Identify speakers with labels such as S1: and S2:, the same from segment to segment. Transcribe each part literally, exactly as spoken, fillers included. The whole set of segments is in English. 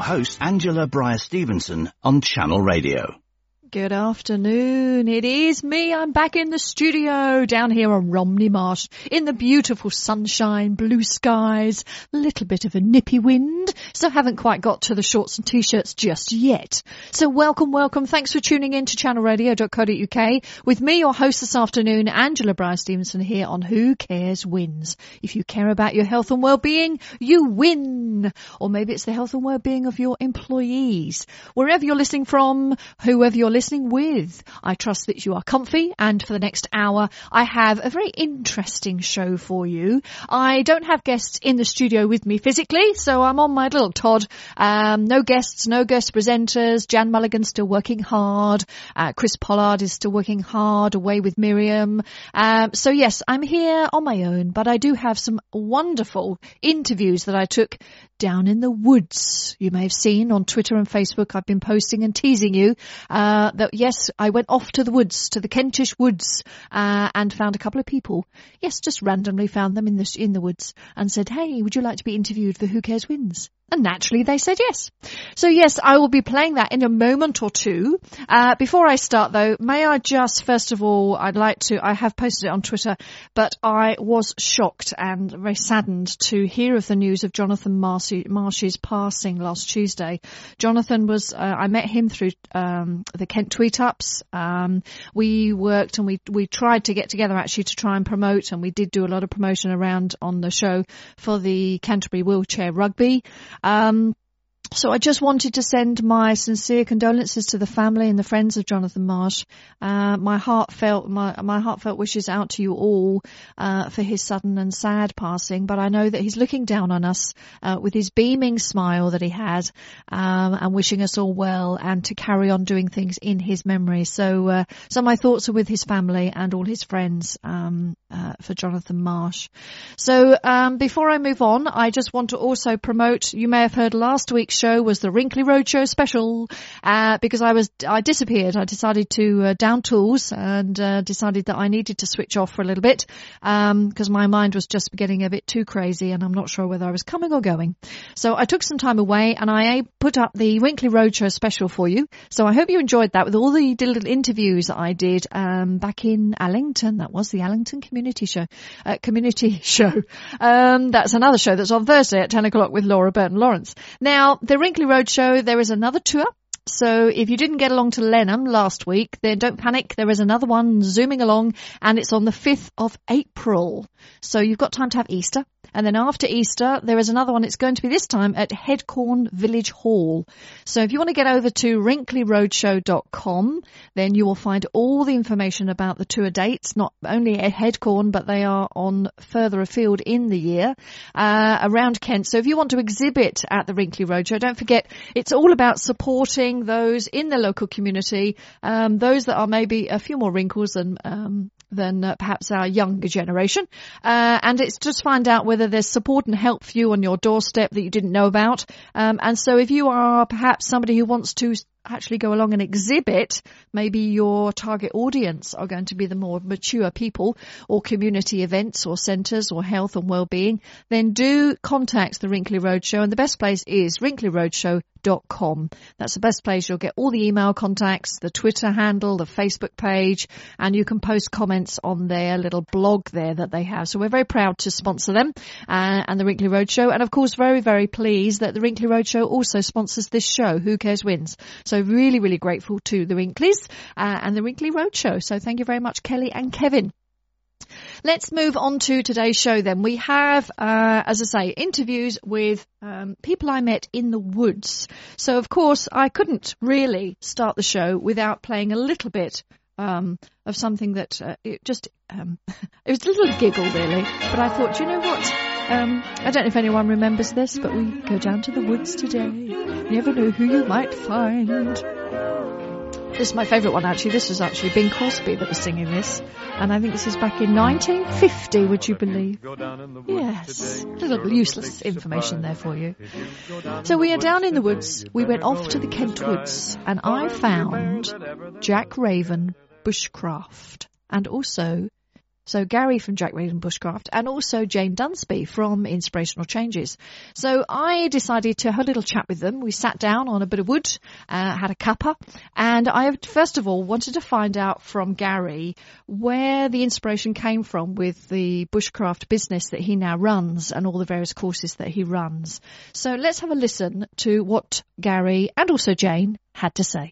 S1: host, Angela Breyer-Stevenson, on Channel Radio.
S2: Good afternoon. It is me. I'm back in the studio down here on Romney Marsh in the beautiful sunshine, blue skies, a little bit of a nippy wind. So haven't quite got to the shorts and t-shirts just yet. So welcome, welcome. Thanks for tuning in to channel radio dot co dot uk with me, your host this afternoon, Angela Breyer-Stevenson, here on Who Cares Wins. If you care about your health and well-being, you win. Or maybe it's the health and well-being of your employees. Wherever you're listening from, whoever you're listening listening with, I trust that you are comfy, and for the next hour I have a very interesting show for you. I don't have guests in the studio with me physically, so I'm on my little Todd. Um, no guests, no guest presenters. Jan Mulligan's still working hard. Uh, Chris Pollard is still working hard away with Miriam. Um, so yes, I'm here on my own, but I do have some wonderful interviews that I took down in the woods. You may have seen on Twitter and Facebook, I've been posting and teasing you uh, that, yes, I went off to the woods, to the Kentish woods, uh, and found a couple of people. Yes, just randomly found them in the, in the woods and said, hey, would you like to be interviewed for Who Cares Wins? And naturally they said yes. So yes, I will be playing that in a moment or two. Uh, before I start though, may I just, first of all, I'd like to, I have posted it on Twitter, but I was shocked and very saddened to hear of the news of Jonathan Marcy, Marsh's passing last Tuesday. Jonathan was, uh, I met him through, um, the Kent Tweet-Ups. Um, we worked and we, we tried to get together actually to try and promote, and we did do a lot of promotion around on the show for the Canterbury Wheelchair Rugby. Um, so I just wanted to send my sincere condolences to the family and the friends of Jonathan Marsh. Uh, my heartfelt, my, my heartfelt wishes out to you all, uh, for his sudden and sad passing. But I know that he's looking down on us, uh, with his beaming smile that he had, um, and wishing us all well and to carry on doing things in his memory. So, uh, so my thoughts are with his family and all his friends, um, uh, for Jonathan Marsh. So, um, before I move on, I just want to also promote, you may have heard last week's show was the Wrinkly Roadshow special, uh, because I was, I disappeared. I decided to, uh, down tools and, uh, decided that I needed to switch off for a little bit, um, because my mind was just getting a bit too crazy and I'm not sure whether I was coming or going. So I took some time away and I put up the Wrinkly Roadshow special for you. So I hope you enjoyed that with all the little interviews that I did, um, back in Allington. That was the Allington Community Show, uh, Community Show. Um, that's another show that's on Thursday at ten o'clock with Laura Burton Lawrence. Now, the Wrinkly Roadshow, there is another tour. So if you didn't get along to Lenham last week, then don't panic. There is another one zooming along, and it's on the fifth of April. So you've got time to have Easter. And then after Easter, there is another one. It's going to be this time at Headcorn Village Hall. So if you want to get over to wrinkly roadshow dot com, then you will find all the information about the tour dates, not only at Headcorn, but they are on further afield in the year, uh, around Kent. So if you want to exhibit at the Wrinkly Roadshow, don't forget, it's all about supporting those in the local community, um, those that are maybe a few more wrinkles than, um, than uh, perhaps our younger generation. Uh, and it's just find out whether there's support and help for you on your doorstep that you didn't know about. Um, and so if you are perhaps somebody who wants to actually go along and exhibit, maybe your target audience are going to be the more mature people or community events or centres or health and well-being, then do contact the Wrinkly Roadshow. And the best place is wrinkly roadshow dot com. That's the best place. You'll get all the email contacts, the Twitter handle, the Facebook page, and you can post comments on their little blog there that they have. So we're very proud to sponsor them, uh, and the Wrinkly Roadshow. And of course, very, very pleased that the Wrinkly Roadshow also sponsors this show, Who Cares Wins. So really, really grateful to the Wrinklies, uh, and the Wrinkly Roadshow. So thank you very much, Kelly and Kevin. Let's move on to today's show then. We have, uh, as I say, interviews with um, people I met in the woods. So, of course, I couldn't really start the show without playing a little bit um, of something that uh, it just, um, it was a little giggle, really. But I thought, you know what? Um, I don't know if anyone remembers this, but we go down to the woods today. You never know who you might find. This is my favourite one, actually. This was actually Bing Crosby that was singing this. And I think this is back in nineteen fifty, would you believe? Yes. A little useless information there for you. So we are down in the woods. We went off to the Kent Woods. And I found Jack Raven Bushcraft. And also So Gary from Jack Raven Bushcraft and also Jane Dunsby from Inspirational Changes. So I decided to have a little chat with them. We sat down on a bit of wood, uh, had a cuppa, and I first of all wanted to find out from Gary where the inspiration came from with the bushcraft business that he now runs and all the various courses that he runs. So let's have a listen to what Gary and also Jane had to say.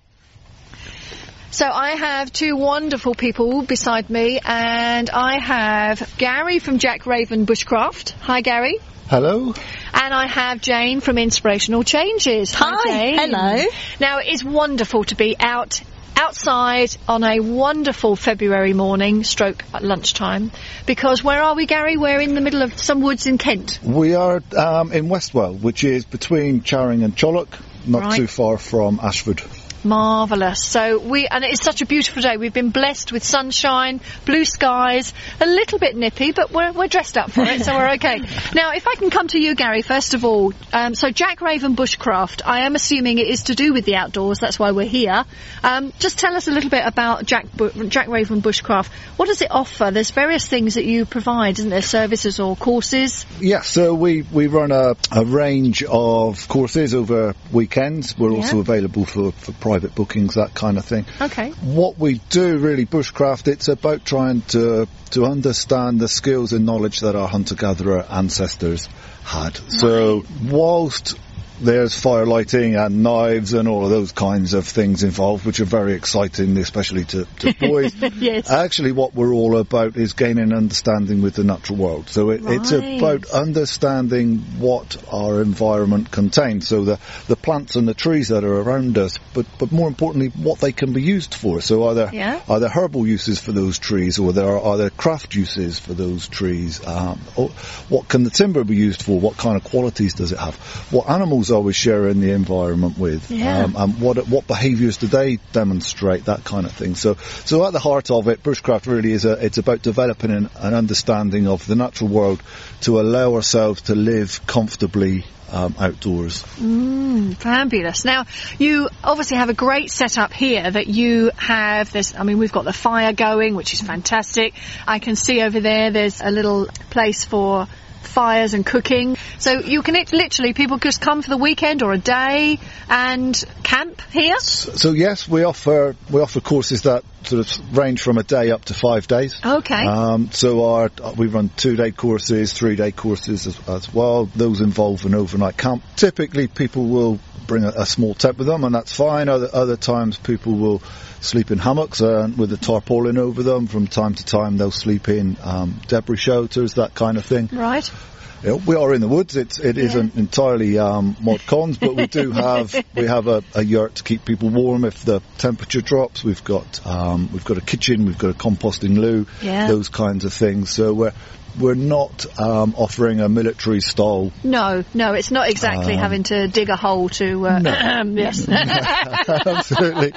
S2: So I have two wonderful people beside me, and I have Gary from Jack Raven Bushcraft. Hi, Gary.
S3: Hello.
S2: And I have Jane from Inspirational Changes. Hi,
S4: Hi
S2: Jane.
S4: Hello.
S2: Now, it's wonderful to be out outside on a wonderful February morning, stroke at lunchtime, because where are we, Gary? We're in the middle of some woods in Kent.
S3: We are um, in Westwell, which is between Charing and Chollock, not
S2: Right.
S3: too far from Ashford.
S2: Marvellous. So we, and it's such a beautiful day. We've been blessed with sunshine, blue skies, a little bit nippy, but we're, we're dressed up for it, so we're okay. Now, if I can come to you, Gary, first of all, um, so Jack Raven Bushcraft, I am assuming it is to do with the outdoors, that's why we're here. Um, just tell us a little bit about Jack, Bu- Jack Raven Bushcraft. What does it offer? There's various things that you provide, isn't there? Services or courses?
S3: Yeah, so we, we run a, a range of courses over weekends. We're
S2: Yeah.
S3: also available for, for private bookings, that kind of thing.
S2: Okay.
S3: What we do really, bushcraft, it's about trying to to understand the skills and knowledge that our hunter-gatherer ancestors had. Right. So whilst there's fire lighting and knives and all of those kinds of things involved, which are very exciting, especially to, to boys.
S2: Yes.
S3: Actually, what we're all about is gaining understanding with the natural world. So it,
S2: Right.
S3: it's about understanding what our environment contains. So the, the plants and the trees that are around us, but, but more importantly, what they can be used for. So are there,
S2: Yeah.
S3: are there herbal uses for those trees, or there are, are there craft uses for those trees? Um, or what can the timber be used for? What kind of qualities does it have? What animals are we sharing the environment with?
S2: Yeah.
S3: Um, and what what behaviours do they demonstrate? That kind of thing. So so at the heart of it, bushcraft really is a, it's about developing an, an understanding of the natural world to allow ourselves to live comfortably um, outdoors.
S2: Mm, fabulous. Now, you obviously have a great setup here that you have this, I mean, we've got the fire going, which is fantastic. I can see over there, there's a little place for fires and cooking. So you can it, literally, people just come for the weekend or a day and camp here?
S3: So yes, we offer we offer courses that sort of range from a day up to five days.
S2: Okay.
S3: Um, so our we run two-day courses, three-day courses as, as well. Those involve an overnight camp. Typically, people will bring a, a small tent with them, and that's fine. Other other times, people will sleep in hammocks uh, with a tarpaulin over them. From time to time, they'll sleep in um, debris shelters, that kind of thing.
S2: Right.
S3: You know, we are in the woods. It's, it
S2: Yeah.
S3: isn't entirely um, mod cons, but we do have we have a, a yurt to keep people warm if the temperature drops. We've got um, we've got a kitchen, we've got a composting loo,
S2: Yeah.
S3: those kinds of things. So we're we're not um, offering a military style.
S2: No, no, it's not exactly
S3: Um,
S2: having to dig a hole to, uh, yes.
S3: Absolutely.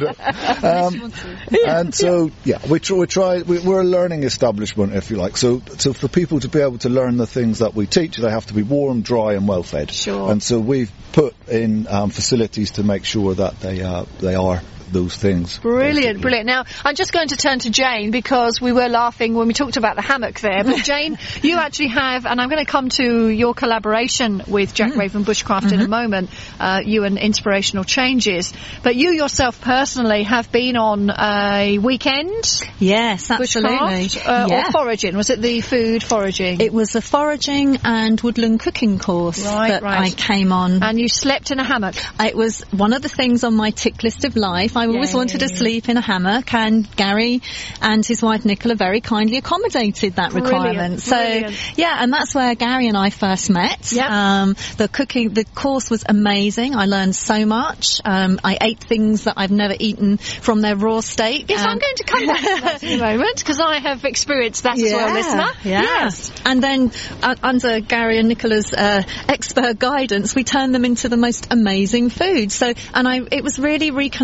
S3: um, and so, yeah, we try, we try, we, we're a learning establishment, if you like. So, so for people to be able to learn the things that we teach, they have to be warm, dry and well fed.
S2: Sure.
S3: And so we've put in um, facilities to make sure that they, uh, they are those things.
S2: Brilliant,
S3: basically.
S2: brilliant. Now, I'm just going to turn to Jane because we were laughing when we talked about the hammock there. But Jane, you actually have, and I'm going to come to your collaboration with Jack Raven Bushcraft
S4: Mm-hmm.
S2: in a moment, uh, you and Inspirational Changes. But you yourself personally have been on a weekend
S4: Yes, absolutely.
S2: bushcraft uh,
S4: yeah.
S2: or foraging. Was it the food foraging?
S4: It was a foraging and woodland cooking course
S2: Right,
S4: that
S2: right.
S4: I came on.
S2: and you slept in a hammock.
S4: It was one of the things on my tick list of life. I always
S2: Yay.
S4: wanted to sleep in a hammock, and Gary and his wife Nicola very kindly accommodated that
S2: Brilliant,
S4: requirement.
S2: brilliant.
S4: So, yeah, and that's where Gary and I first met.
S2: Yep.
S4: Um, the cooking, the course was amazing. I learned so much. Um, I ate things that I've never eaten from their raw state.
S2: Yes, I'm
S4: and-
S2: going to come back to that in a moment because I have experienced that as well, listener.
S4: Yeah.
S2: Yes.
S4: And then uh, under Gary and Nicola's uh, expert guidance, we turned them into the most amazing food. So, and I, it was really reconnecting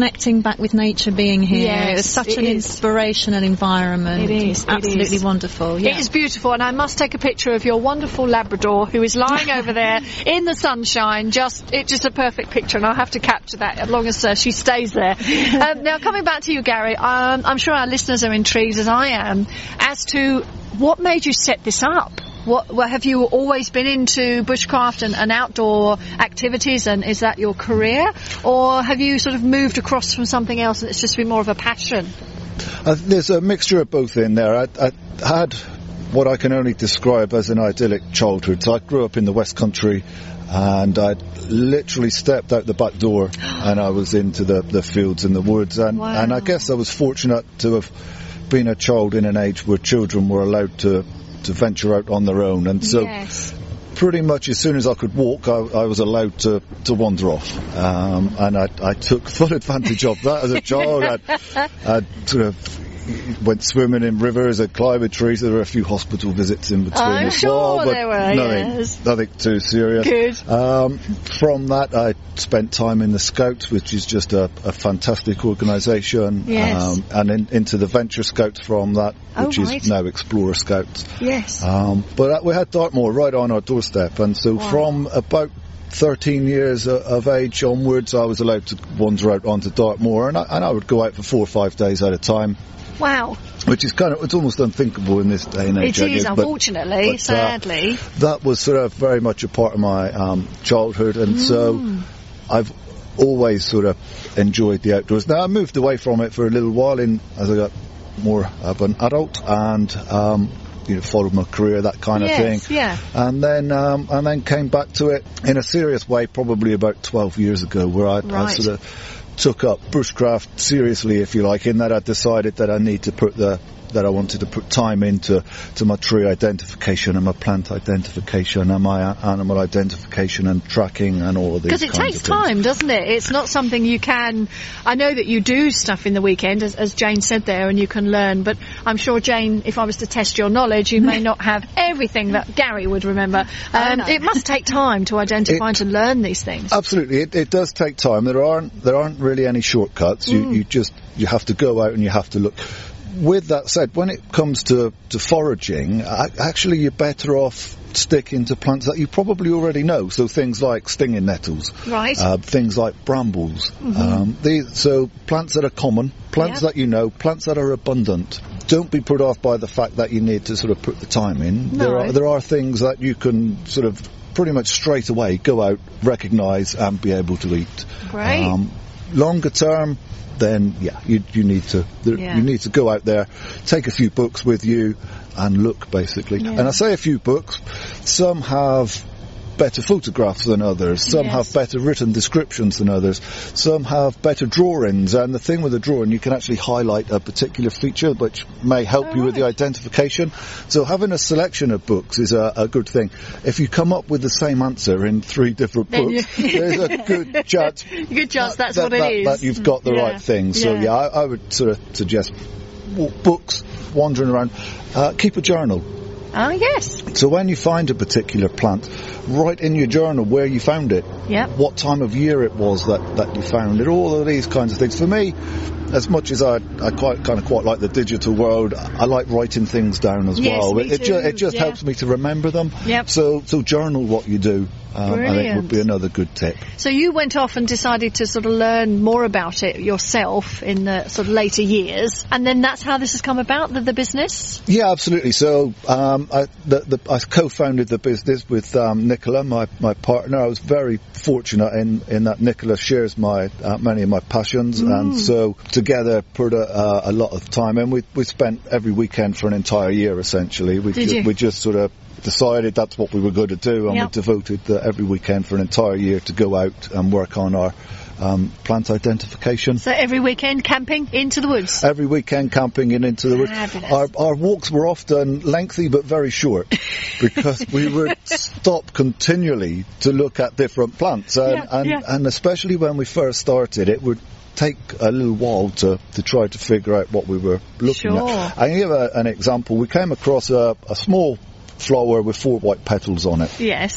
S4: back with nature being here.
S2: Yes,
S4: it's such
S2: it
S4: an
S2: is.
S4: inspirational environment.
S2: It is,
S4: It's
S2: it
S4: absolutely
S2: is.
S4: wonderful. Yeah.
S2: It is beautiful, and I must take a picture of your wonderful Labrador who is lying over there in the sunshine. Just, it's just a perfect picture, and I'll have to capture that as long as uh, she stays there. um, now, coming back to you, Gary, um, I'm sure our listeners are intrigued, as I am, as to what made you set this up. What, well, have you always been into bushcraft and, and outdoor activities, and is that your career? Or have you sort of moved across from something else and it's just been more of a passion?
S3: Uh, there's a mixture of both in there. I, I had what I can only describe as an idyllic childhood. So I grew up in the West Country, and I literally stepped out the back door and I was into the, the fields and the woods. And,
S2: Wow.
S3: and I guess I was fortunate to have been a child in an age where children were allowed to, to venture out on their own. And so
S2: Yes.
S3: pretty much as soon as I could walk, I, I was allowed to, to wander off. Um, and I, I took full advantage of that as a child. I'd, I'd sort of went swimming in rivers and climbing trees. There were a few hospital visits in between
S2: I'm
S3: as
S2: sure
S3: well, but
S2: there were,
S3: nothing,
S2: yes.
S3: nothing too serious.
S2: Good.
S3: Um, from that, I spent time in the Scouts, which is just a, a fantastic organisation.
S2: Yes.
S3: Um, and in, into the Venture Scouts from that,
S2: Oh,
S3: which
S2: right.
S3: is now Explorer Scouts.
S2: Yes.
S3: Um, but uh, we had Dartmoor right on our doorstep, and so
S2: Wow.
S3: from about thirteen years of, of age onwards, I was allowed to wander out onto Dartmoor, and I, and I would go out for four or five days at a time,
S2: Wow.
S3: which is kind of, it's almost unthinkable in this day and age.
S2: It
S3: I
S2: is,
S3: guess, but-
S2: unfortunately,
S3: but, uh,
S2: sadly.
S3: that was sort of very much a part of my um, childhood, and
S2: Mm.
S3: so I've always sort of enjoyed the outdoors. Now I moved away from it for a little while in as I got more of an adult, and um, you know, followed my career, that kind of
S2: Yes,
S3: thing.
S2: yeah.
S3: And then um, and then came back to it in a serious way, probably about twelve years ago, where I, I
S2: Right.
S3: sort of took up bushcraft seriously, if you like, in that I decided that I need to put the that I wanted to put time into to my tree identification and my plant identification and my a- animal identification and tracking and all of these
S2: Because it
S3: kinds
S2: takes
S3: of things.
S2: time, doesn't it? It's not something you can... I know that you do stuff in the weekend, as, as Jane said there, and you can learn, but I'm sure, Jane, if I was to test your knowledge, you may not have everything that Gary would remember. Um,
S4: no.
S2: It must take time to identify
S3: It-
S2: and to learn these things.
S3: Absolutely, it, it does take time. There aren't there aren't really any shortcuts. You you just you have to go out and you have to look. With that said, when it comes to to foraging, a- actually you're better off sticking to plants that you probably already know. So things like stinging nettles,
S2: Right.
S3: uh, things like brambles. Um, these, so plants that are common, plants
S2: Yeah.
S3: that you know, plants that are abundant. Don't be put off by the fact that you need to sort of put the time in.
S2: No.
S3: There are there are things that you can sort of pretty much straight away go out, recognise and be able to eat.
S2: Great.
S3: Um, longer term, then yeah, you you need to there,
S2: Yeah.
S3: you need to go out there, take a few books with you, and look basically.
S2: Yeah.
S3: And I say a few books. Some have better photographs than others. Some
S2: Yes.
S3: have better written descriptions than others. Some have better drawings. And the thing with a drawing, you can actually highlight a particular feature which may help
S2: Oh,
S3: you with the
S2: right.
S3: identification. So having a selection of books is a, a good thing. If you come up with the same answer in three different
S2: Then
S3: books,
S2: you-
S3: there's a good chance
S2: Good chance that's
S3: that,
S2: what it
S3: that,
S2: is.
S3: that you've got the
S2: Yeah.
S3: right thing. So
S2: Yeah.
S3: yeah, I, I would sort of suggest w- books, wandering around. Uh, keep a journal.
S2: Oh, yes.
S3: So when you find a particular plant, write in your journal where you found it,
S2: Yep.
S3: what time of year it was that, that you found it, all of these kinds of things. For me, as much as I, I quite kind of quite like the digital world, I like writing things down as
S2: Yes,
S3: well.
S2: me
S3: it, it, ju-
S2: too,
S3: it just
S2: yeah.
S3: helps me to remember them.
S2: Yep.
S3: So so journal what you do. Um, I think
S2: Brilliant.
S3: would be another good tip.
S2: So you went off and decided to sort of learn more about it yourself in the sort of later years, and then that's how this has come about, the, the business?
S3: Yeah, absolutely. So um, I, the, the, I co-founded the business with um, Nicola, my, my partner. I was very fortunate in, in that Nicola shares my uh, many of my passions, and so together put a, uh, a lot of time in. We we spent every weekend for an entire year essentially. We
S2: Did
S3: ju-
S2: you?
S3: we just sort of decided that's what we were going to do, and
S2: Yep.
S3: we devoted the, every weekend for an entire year to go out and work on our um, plant identification.
S2: So every weekend camping into the woods?
S3: Every weekend camping and into the woods.
S2: Fabulous.
S3: Our, our walks were often lengthy but very short because we would stop continually to look at different plants. And,
S2: Yeah,
S3: and,
S2: yeah.
S3: and especially when we first started, it would take a little while to, to try to figure out what we were looking
S2: Sure.
S3: at. I can give a, an example. We came across a, a small flower with four white petals on it.
S2: Yes.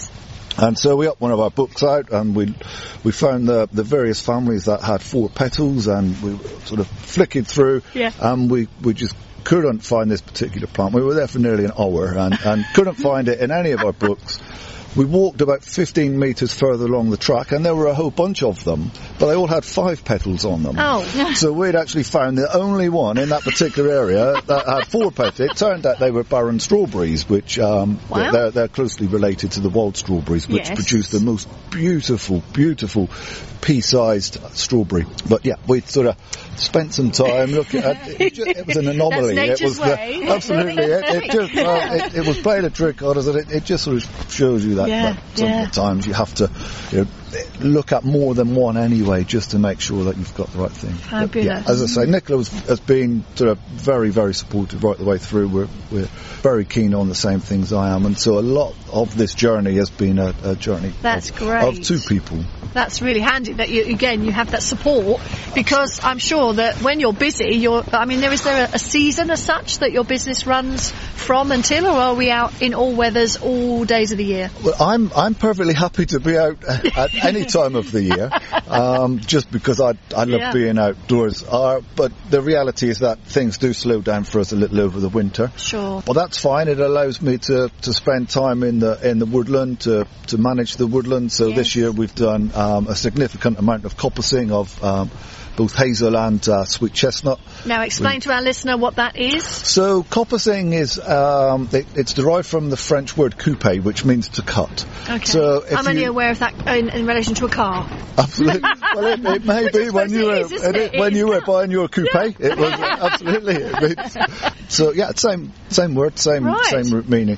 S3: And so we upped one of our books out, and we we found the the various families that had four petals, and we sort of flicking through,
S2: yeah.
S3: and we, we just couldn't find this particular plant. We were there for nearly an hour, and, and couldn't find it in any of our books. We walked about fifteen metres further along the track, and there were a whole bunch of them, but they all had five petals on them.
S2: Oh.
S3: So we'd actually found the only one in that particular area that had four petals. It turned out they were barren strawberries, which um,
S2: wow.
S3: they're, they're closely related to the wild strawberries, which
S2: yes.
S3: produce the most beautiful, beautiful pea-sized strawberry. But yeah, we sort of spent some time looking at it. It, just, it was an anomaly.
S2: That's nature's
S3: it was
S2: way.
S3: The, absolutely. It, it just well, it, it was playing a trick on us, and it, it just sort of shows you that,
S2: yeah,
S3: that some
S2: yeah.
S3: of the times you have to, you know, look at more than one anyway, just to make sure that you've got the right thing.
S2: Fabulous.
S3: Yeah, as I say, Nicola was, has been sort of very, very supportive right the way through. We're, we're very keen on the same things I am, and so a lot of this journey has been a, a journey
S2: That's
S3: of,
S2: great.
S3: of two people.
S2: That's really handy that you, again, you have that support, because I'm sure that when you're busy, you're, I mean, there is there a, a season as such that your business runs from until, or are we out in all weathers all days of the year?
S3: Well, I'm, I'm perfectly happy to be out at any time of the year, um, just because I, I love
S2: Yeah.
S3: being outdoors. Uh, but the reality is that things do slow down for us a little over the winter.
S2: Sure.
S3: Well, that's fine. It allows me to, to spend time in the in the woodland, to to manage the woodland. So
S2: Yes.
S3: this year we've done um, a significant amount of coppicing of um, both hazel and uh, sweet chestnut.
S2: Now explain
S3: We-
S2: to our listener what that is.
S3: So coppicing is um, it, it's derived from the French word couper, which means to cut.
S2: Okay.
S3: So if
S2: I'm only
S3: you-
S2: aware of that in, in relation to a car.
S3: Absolutely. Well, it, it may
S2: Which I
S3: be when
S2: suppose
S3: you
S2: it
S3: were
S2: is, isn't
S3: it-
S2: it?
S3: when
S2: It
S3: you
S2: is
S3: were
S2: now.
S3: buying your coupe. It was absolutely. It, so yeah, same same word, same
S2: Right.
S3: same root meaning.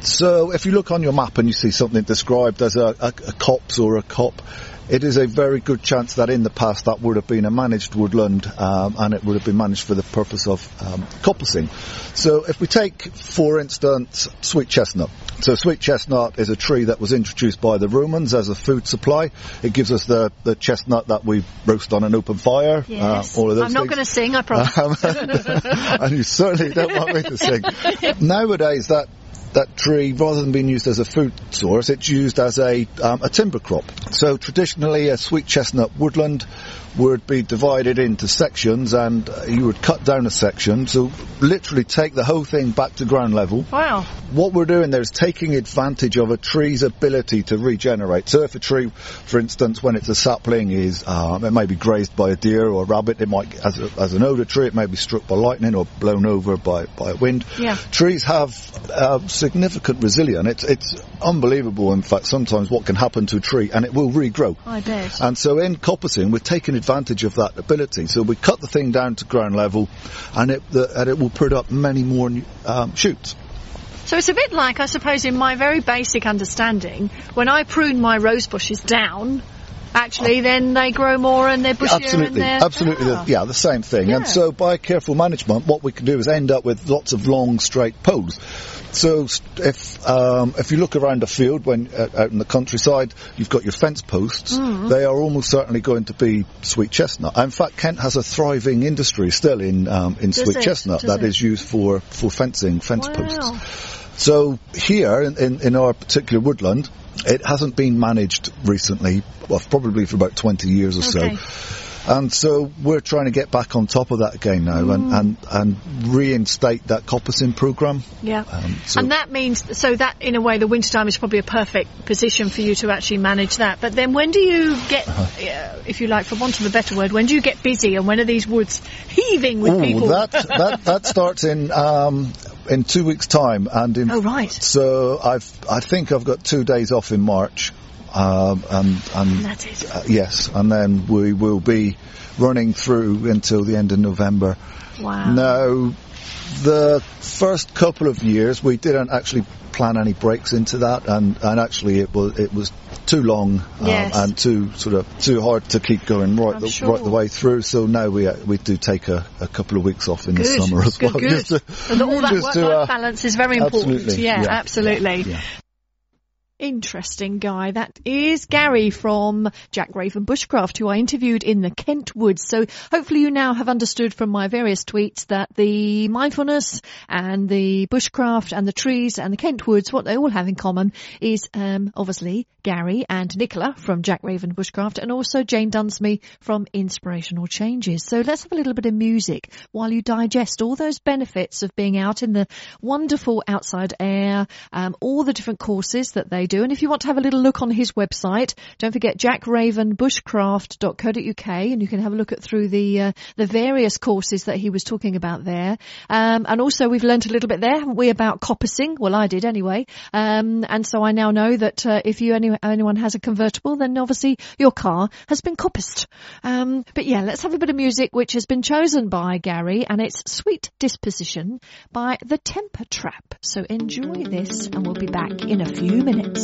S3: So if you look on your map and you see something described as a, a, a copse or a cop, it is a very good chance that in the past that would have been a managed woodland, um, and it would have been managed for the purpose of um, coppicing. So if we take, for instance, sweet chestnut. So sweet chestnut is a tree that was introduced by the Romans as a food supply. It gives us the, the chestnut that we roast on an open fire.
S2: Yes.
S3: Uh, all of those
S2: I'm not
S3: things.
S2: going to sing, I promise.
S3: Um, and you certainly don't want me to sing. Nowadays, that that tree, rather than being used as a food source, it's used as a um, a timber crop. So traditionally, a sweet chestnut woodland would be divided into sections, and uh, you would cut down a section, so literally take the whole thing back to ground level.
S2: Wow.
S3: What we're doing there is taking advantage of a tree's ability to regenerate. So if a tree, for instance, when it's a sapling, is um, it may be grazed by a deer or a rabbit, it might, as, a, as an older tree, it may be struck by lightning or blown over by, by a wind.
S2: Yeah.
S3: Trees have uh, significant resilience. It's, it's unbelievable, in fact, sometimes what can happen to a tree, and it will regrow.
S2: I bet.
S3: And so in coppicing, we're taking advantage of that ability. So we cut the thing down to ground level, and it, the, and it will put up many more um, shoots.
S2: So it's a bit like, I suppose, in my very basic understanding, when I prune my rose bushes down, actually then they grow more and they're bushier
S3: Absolutely,
S2: and they're...
S3: absolutely,
S2: Ah.
S3: the, yeah, the same thing.
S2: Yeah.
S3: And so by careful management, what we can do is end up with lots of long, straight poles. So if um, if you look around a field when uh, out in the countryside, you've got your fence posts.
S2: Mm.
S3: They are almost certainly going to be sweet chestnut. In fact, Kent has a thriving industry still in um, in
S2: Does
S3: sweet
S2: it?
S3: chestnut
S2: Does
S3: that
S2: it?
S3: is used for, for fencing, fence
S2: Wow.
S3: posts. So here in, in, in our particular woodland, it hasn't been managed recently, well, probably for about twenty years or
S2: Okay.
S3: so. And so we're trying to get back on top of that again now
S2: Mm.
S3: and, and, and reinstate that coppicing programme.
S2: Yeah.
S3: Um, so
S2: And that means, so that in a way, the wintertime is probably a perfect position for you to actually manage that. But then when do you get,
S3: Uh-huh.
S2: uh, if you like, for want of a better word, when do you get busy and when are these woods heaving with
S3: Ooh,
S2: people?
S3: that, that, that starts in, um, in two weeks' time. And in,
S2: Oh, right.
S3: So I've, I think I've got two days off in March. Um, and, and
S2: That's it.
S3: Uh, yes, and then we will be running through until the end of November.
S2: Wow.
S3: Now, the first couple of years we didn't actually plan any breaks into that, and, and actually it was it was too long um,
S2: Yes.
S3: and too sort of too hard to keep going right
S2: I'm
S3: the,
S2: sure.
S3: right the way through. So now we uh, we do take a, a couple of weeks off in
S2: Good.
S3: the summer as
S2: Good,
S3: well.
S2: good.
S3: Just to,
S2: And all that
S3: just
S2: work-life
S3: to, uh,
S2: balance is very important.
S3: absolutely,
S2: Yeah,
S3: yeah,
S2: absolutely.
S3: yeah.
S2: Interesting guy. That is Gary from Jack Raven Bushcraft, who I interviewed in the Kent Woods. So hopefully you now have understood from my various tweets that the mindfulness and the bushcraft and the trees and the Kent Woods, what they all have in common is um, obviously Gary and Nicola from Jack Raven Bushcraft, and also Jane Dunsmy from Inspirational Changes. So let's have a little bit of music while you digest all those benefits of being out in the wonderful outside air, um, all the different courses that they do. And if you want to have a little look on his website, don't forget jack raven bushcraft dot co dot uk, and you can have a look at through the uh, the various courses that he was talking about there. Um, and also we've learnt a little bit there, haven't we, about coppicing? Well, I did anyway. Um, and so I now know that uh, if you any, anyone has a convertible, then obviously your car has been coppiced. Um, but yeah, let's have a bit of music which has been chosen by Gary, and it's Sweet Disposition by The Temper Trap. So enjoy this, and we'll be back in a few minutes.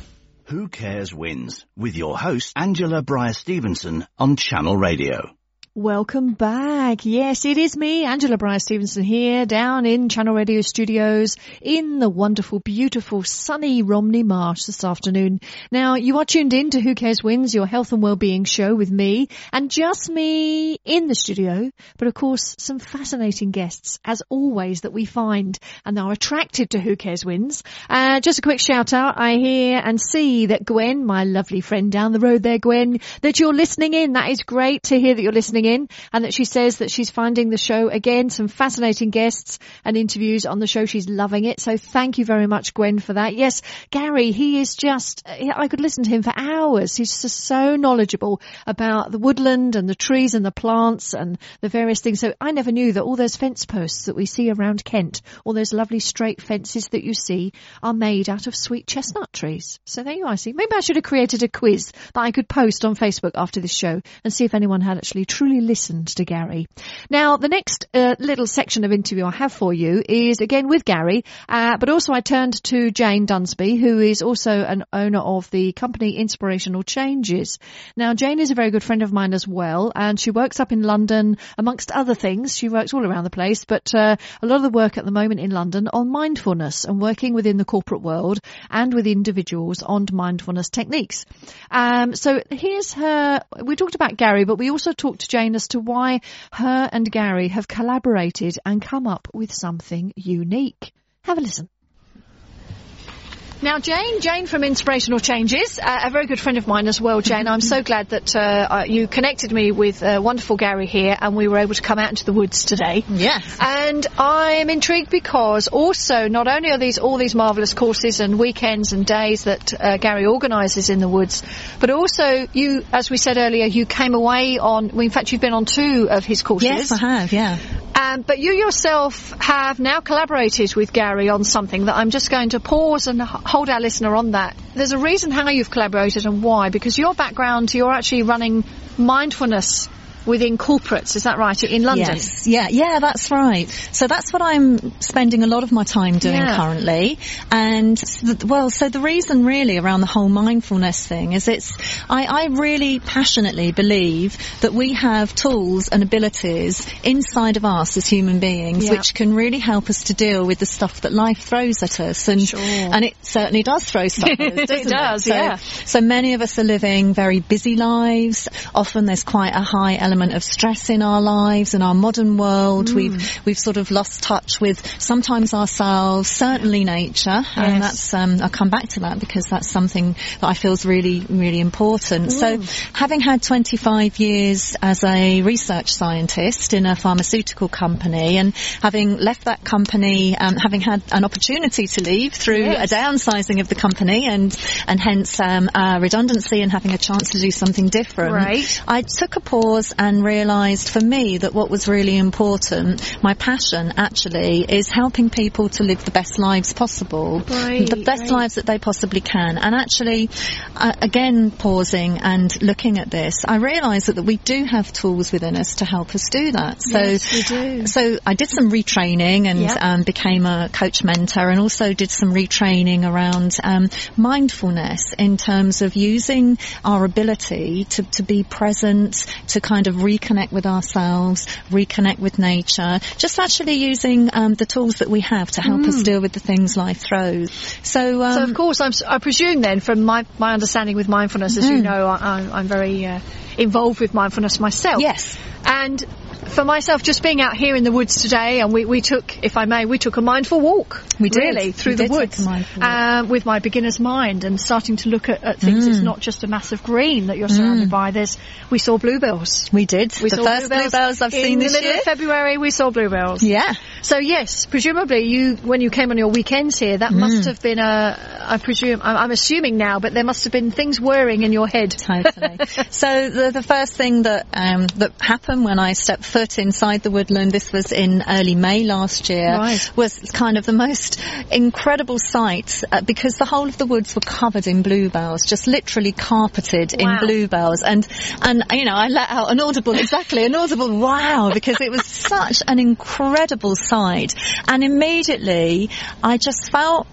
S1: Wins with your host Angela Breyer Stevenson on Channel Radio.
S2: Welcome back. Yes, it is me, Angela Bryce-Stevenson, here down in Channel Radio Studios in the wonderful, beautiful, sunny Romney Marsh this afternoon. Now, you are tuned in to Who Cares Wins, your health and wellbeing show with me, and just me in the studio, but of course some fascinating guests, as always, that we find and are attracted to Who Cares Wins. Uh, just a quick shout out. I hear and see that Gwen, my lovely friend down the road there, Gwen, that you're listening in. That is great to hear that you're listening in. In, and that she says that she's finding the show, again, some fascinating guests and interviews on the show. She's loving it. So thank you very much, Gwen, for that. Yes, Gary, he is just, I could listen to him for hours. He's just so knowledgeable about the woodland and the trees and the plants and the various things. So I never knew that all those fence posts that we see around Kent, all those lovely straight fences that you see, are made out of sweet chestnut trees. So there you are. See, maybe I should have created a quiz that I could post on Facebook after this show and see if anyone had actually truly listened to Gary. Now, the next uh, little section of interview I have for you is again with Gary, uh, but also I turned to Jane Dunsby, who is also an owner of the company Inspirational Changes. Now, Jane is a very good friend of mine as well, and she works up in London, amongst other things. She works all around the place, but uh, a lot of the work at the moment in London on mindfulness and working within the corporate world and with individuals on mindfulness techniques. Um, so here's her. We talked about Gary, but we also talked to Jane as to why her and Gary have collaborated and come up with something unique. Have a listen. Now, Jane, Jane from Inspirational Changes, uh, a very good friend of mine as well, Jane. I'm so glad that uh, uh, you connected me with uh, wonderful Gary here and we were able to come out into the woods today.
S4: Yes.
S2: And I'm intrigued because also not only are these all these marvellous courses and weekends and days that uh, Gary organises in the woods, but also you, as we said earlier, you came away on, well, in fact, you've been on two of his courses.
S4: Yes, I have, yeah.
S2: Um, but you yourself have now collaborated with Gary on something that I'm just going to pause and hold our listener on that. There's a reason how you've collaborated and why, because your background, you're actually running mindfulness within corporates, is that right, in London?
S4: Yes, yeah, yeah, that's right. So that's what I'm spending a lot of my time doing yeah. currently. And, well, so the reason really around the whole mindfulness thing is it's, I, I really passionately believe that we have tools and abilities inside of us as human beings yeah. which can really help us to deal with the stuff that life throws at us. And,
S2: sure.
S4: and it certainly does throw stuff at us, doesn't
S2: it? does,
S4: it? So,
S2: yeah.
S4: So many of us are living very busy lives. Often there's quite a high element of stress in our lives, in our modern world. Mm. We've we've sort of lost touch with sometimes ourselves, certainly nature, yes. and that's um, I'll come back to that because that's something that I feel is really really important. Mm. So, having had twenty-five years as a research scientist in a pharmaceutical company, and having left that company, um, having had an opportunity to leave through yes. a downsizing of the company, and and hence um, uh, redundancy, and having a chance to do something different,
S2: right.
S4: I took a pause and realised for me that what was really important, my passion actually, is helping people to live the best lives possible,
S2: right,
S4: the best
S2: right.
S4: lives that they possibly can. And actually, uh, again, pausing and looking at this, I realised that, that we do have tools within us to help us do that. So,
S2: yes, we do.
S4: So I did some retraining and
S2: yep.
S4: um, became a coach mentor, and also did some retraining around um, mindfulness in terms of using our ability to, to be present, to kind of reconnect with ourselves, reconnect with nature, just actually using um, the tools that we have to help mm. us deal with the things life throws. So, um,
S2: so of course, I'm, I presume then, from my, my understanding with mindfulness, as mm. you know, I, I'm very uh, involved with mindfulness myself.
S4: Yes.
S2: And for myself, just being out here in the woods today, and we, we took, if I may, we took a mindful walk.
S4: We did.
S2: Really, through
S4: we
S2: the woods um, with my beginner's mind, and starting to look at, at things. Mm. It's not just a massive green that you're surrounded mm. by. There's, we saw bluebells.
S4: We did.
S2: We
S4: the
S2: saw
S4: first
S2: bluebells,
S4: bluebells I've seen this year.
S2: In the middle of February, we saw bluebells.
S4: Yeah.
S2: So yes, presumably you, when you came on your weekends here, that mm. must have been a, I presume, I'm, I'm assuming now, but there must have been things whirring in your head.
S4: Totally. So the, the first thing that um, that happened when I stepped foot inside the woodland, this was in early May last year,
S2: right.
S4: was kind of the most incredible sight uh, because the whole of the woods were covered in bluebells, just literally carpeted
S2: wow.
S4: in bluebells. And, and, you know, I let out an audible, exactly, an audible wow, because it was such an incredible sight. And immediately I just felt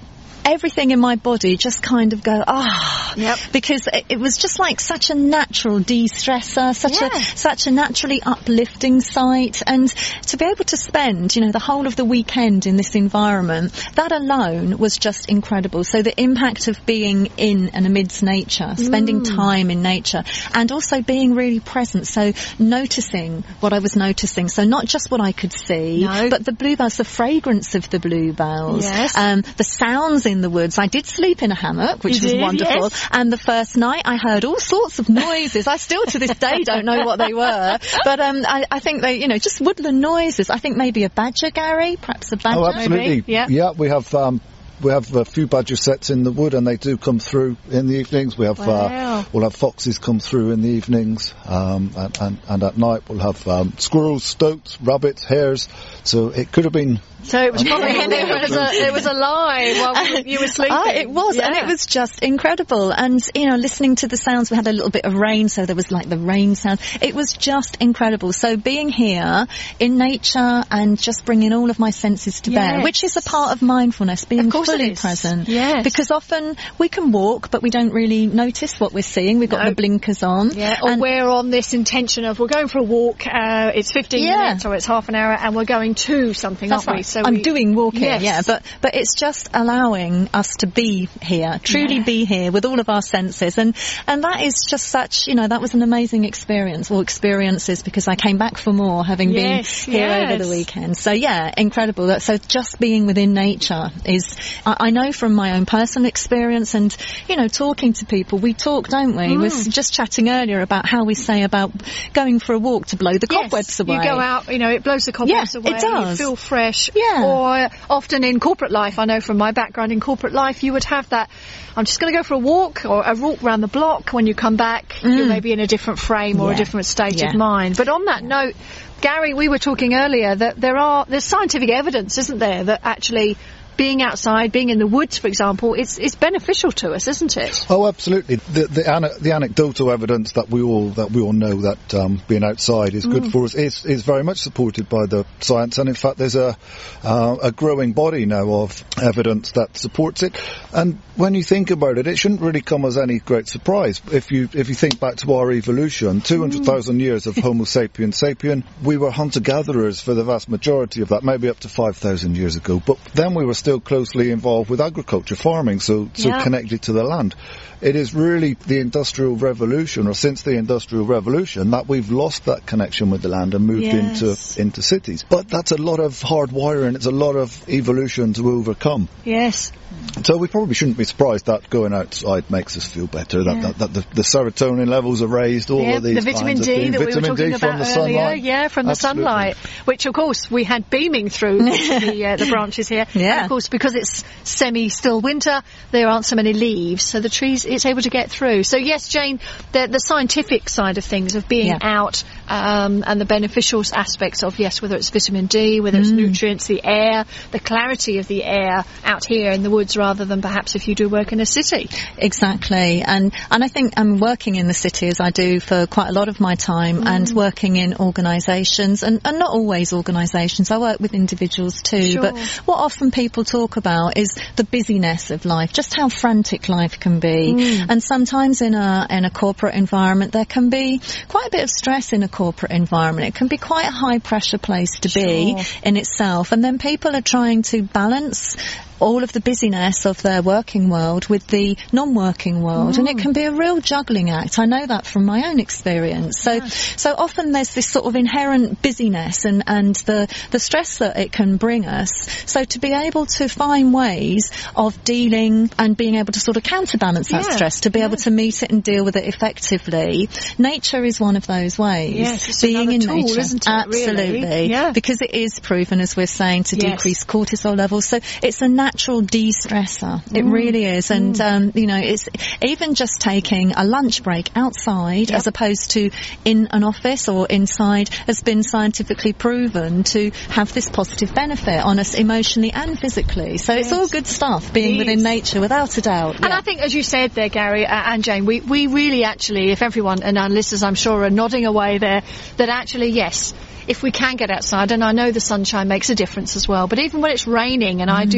S4: everything in my body just kind of go, ah,
S2: Yep.
S4: because it, it was just like such a natural de-stressor, such
S2: Yeah.
S4: a such a naturally uplifting sight, and to be able to spend, you know, the whole of the weekend in this environment, that alone was just incredible. So the impact of being in and amidst nature, spending
S2: Mm.
S4: time in nature, and also being really present, so noticing what I was noticing, so not just what I could see,
S2: No.
S4: but the bluebells, the fragrance of the bluebells,
S2: Yes.
S4: um, the sounds in the woods. I did sleep in a hammock, which
S2: You
S4: was
S2: did,
S4: wonderful,
S2: yes.
S4: and the first night I heard all sorts of noises. I still to this day don't know what they were, but um, I, I think they, you know, just woodland noises. I think maybe a badger, Gary, perhaps a badger.
S3: Oh, absolutely.
S2: Maybe, yeah.
S3: Yeah, we have um, we have a few badger sets in the wood, and they do come through in the evenings. We have
S2: Wow.
S3: uh, we'll have foxes come through in the evenings, um, and, and and at night we'll have um, squirrels, stoats, rabbits, hares. So it could have been.
S2: So it was probably
S3: Yeah.
S2: it was a it was alive while you were sleeping.
S4: Ah, it was, and
S2: Yeah.
S4: it was just incredible. And, you know, listening to the sounds, we had a little bit of rain, so there was like the rain sound. It was just incredible. So being here in nature and just bringing all of my senses to bear,
S2: Yes.
S4: which is a part of mindfulness, being
S2: Of course it
S4: fully
S2: is.
S4: present.
S2: Yes.
S4: Because often we can walk, but we don't really notice what we're seeing. We've got
S2: No.
S4: the blinkers on.
S2: Yeah, or
S4: and
S2: we're on this intention of we're going for a walk. Uh, it's fifteen
S4: Yeah.
S2: minutes or it's half an hour, and we're going to something,
S4: That's
S2: aren't we?
S4: right.
S2: So
S4: I'm
S2: we,
S4: doing walking,
S2: Yes.
S4: yeah, but but it's just allowing us to be here, truly
S2: Yeah.
S4: be here with all of our senses, and and that is just such, you know, that was an amazing experience, or experiences, because I came back for more, having
S2: Yes,
S4: been here
S2: yes.
S4: over the weekend. So yeah, incredible. That So just being within nature is, I, I know from my own personal experience, and you know, talking to people, we talk, don't we?
S2: Mm.
S4: We were just chatting earlier about how we say about going for a walk to blow the
S2: Yes,
S4: cobwebs away.
S2: You go out, you know, it blows the cobwebs
S4: Yeah,
S2: away.
S4: it does.
S2: You feel fresh.
S4: Yeah.
S2: Or often in corporate life, I know from my background in corporate life, you would have that, I'm just going to go for a walk, or a walk around the block. When you come back, you may be in a different frame or a
S4: Yeah.
S2: different state
S4: Yeah.
S2: of mind. But on that note, Gary, we were talking earlier that there are, there's scientific evidence, isn't there, that actually being outside, being in the woods, for example, it's it's beneficial to us, isn't it?
S3: Oh, absolutely. The the, ana- the anecdotal evidence that we all that we all know that um, being outside is good for us is is very much supported by the science, and in fact, there's a uh, a growing body now of evidence that supports it. And when you think about it, it shouldn't really come as any great surprise. If you if you think back to our evolution, two hundred thousand years of Homo sapiens sapien, we were hunter-gatherers for the vast majority of that, maybe up to five thousand years ago. But then we were still closely involved with agriculture, farming, so so
S2: Yeah.
S3: connected to the land. It is really the Industrial Revolution, or since the Industrial Revolution, that we've lost that connection with the land and moved
S2: Yes.
S3: into into cities. But that's a lot of hard wiring, it's a lot of evolution to overcome.
S2: Yes.
S3: So we probably shouldn't be surprised that going outside makes us feel better, that,
S2: Yeah.
S3: that, that the, the serotonin levels are raised, all
S2: Yeah,
S3: of these
S2: the vitamin
S3: kinds of
S2: D
S3: things.
S2: that we were
S3: Vitamin
S2: talking
S3: D from
S2: about
S3: the
S2: earlier,
S3: sunlight.
S2: yeah, from the
S3: Absolutely.
S2: sunlight, which of course we had beaming through the, uh, the branches here.
S4: Yeah.
S2: And of course, because it's semi-still winter, there aren't so many leaves, so the trees, it's able to get through. So yes, Jane, the, the scientific side of things, of being
S4: Yeah.
S2: out, um, and the beneficial aspects of, yes, whether it's vitamin D, whether it's nutrients, the air, the clarity of the air out here in the woods, rather than perhaps if you do work in a city.
S4: Exactly, and and I think I'm working in the city as I do for quite a lot of my time, and working in organisations, and, and not always organisations. I work with individuals too,
S2: Sure.
S4: but what often people talk about is the busyness of life, just how frantic life can be, and sometimes in a in a corporate environment there can be quite a bit of stress in a corporate environment. It can be quite a high pressure place to be
S2: Sure.
S4: in itself, and then people are trying to balance all of the busyness of their working world with the non-working world, and it can be a real juggling act. I know that from my own experience. So, so often there's this sort of inherent busyness and and the the stress that it can bring us. So to be able to find ways of dealing and being able to sort of counterbalance that
S2: Yeah,
S4: stress, to be able to meet it and deal with it effectively, nature is one of those ways.
S2: Yes, it's
S4: being
S2: another
S4: in
S2: tool,
S4: nature,
S2: isn't it, really?
S4: absolutely,
S2: Yeah.
S4: because it is proven, as we're saying, to
S2: Yes.
S4: decrease cortisol levels. So it's a natural de-stressor. It really is. And, um, you know, it's even just taking a lunch break outside
S2: Yep.
S4: as opposed to in an office or inside has been scientifically proven to have this positive benefit on us emotionally and physically. So it's
S2: Yes.
S4: all good stuff, being
S2: It
S4: within
S2: is.
S4: nature, without a doubt.
S2: And
S4: Yeah.
S2: I think, as you said there, Gary uh, and Jane, we, we really actually, if everyone, and our listeners I'm sure are nodding away there, that actually, yes, if we can get outside, and I know the sunshine makes a difference as well, but even when it's raining, and I do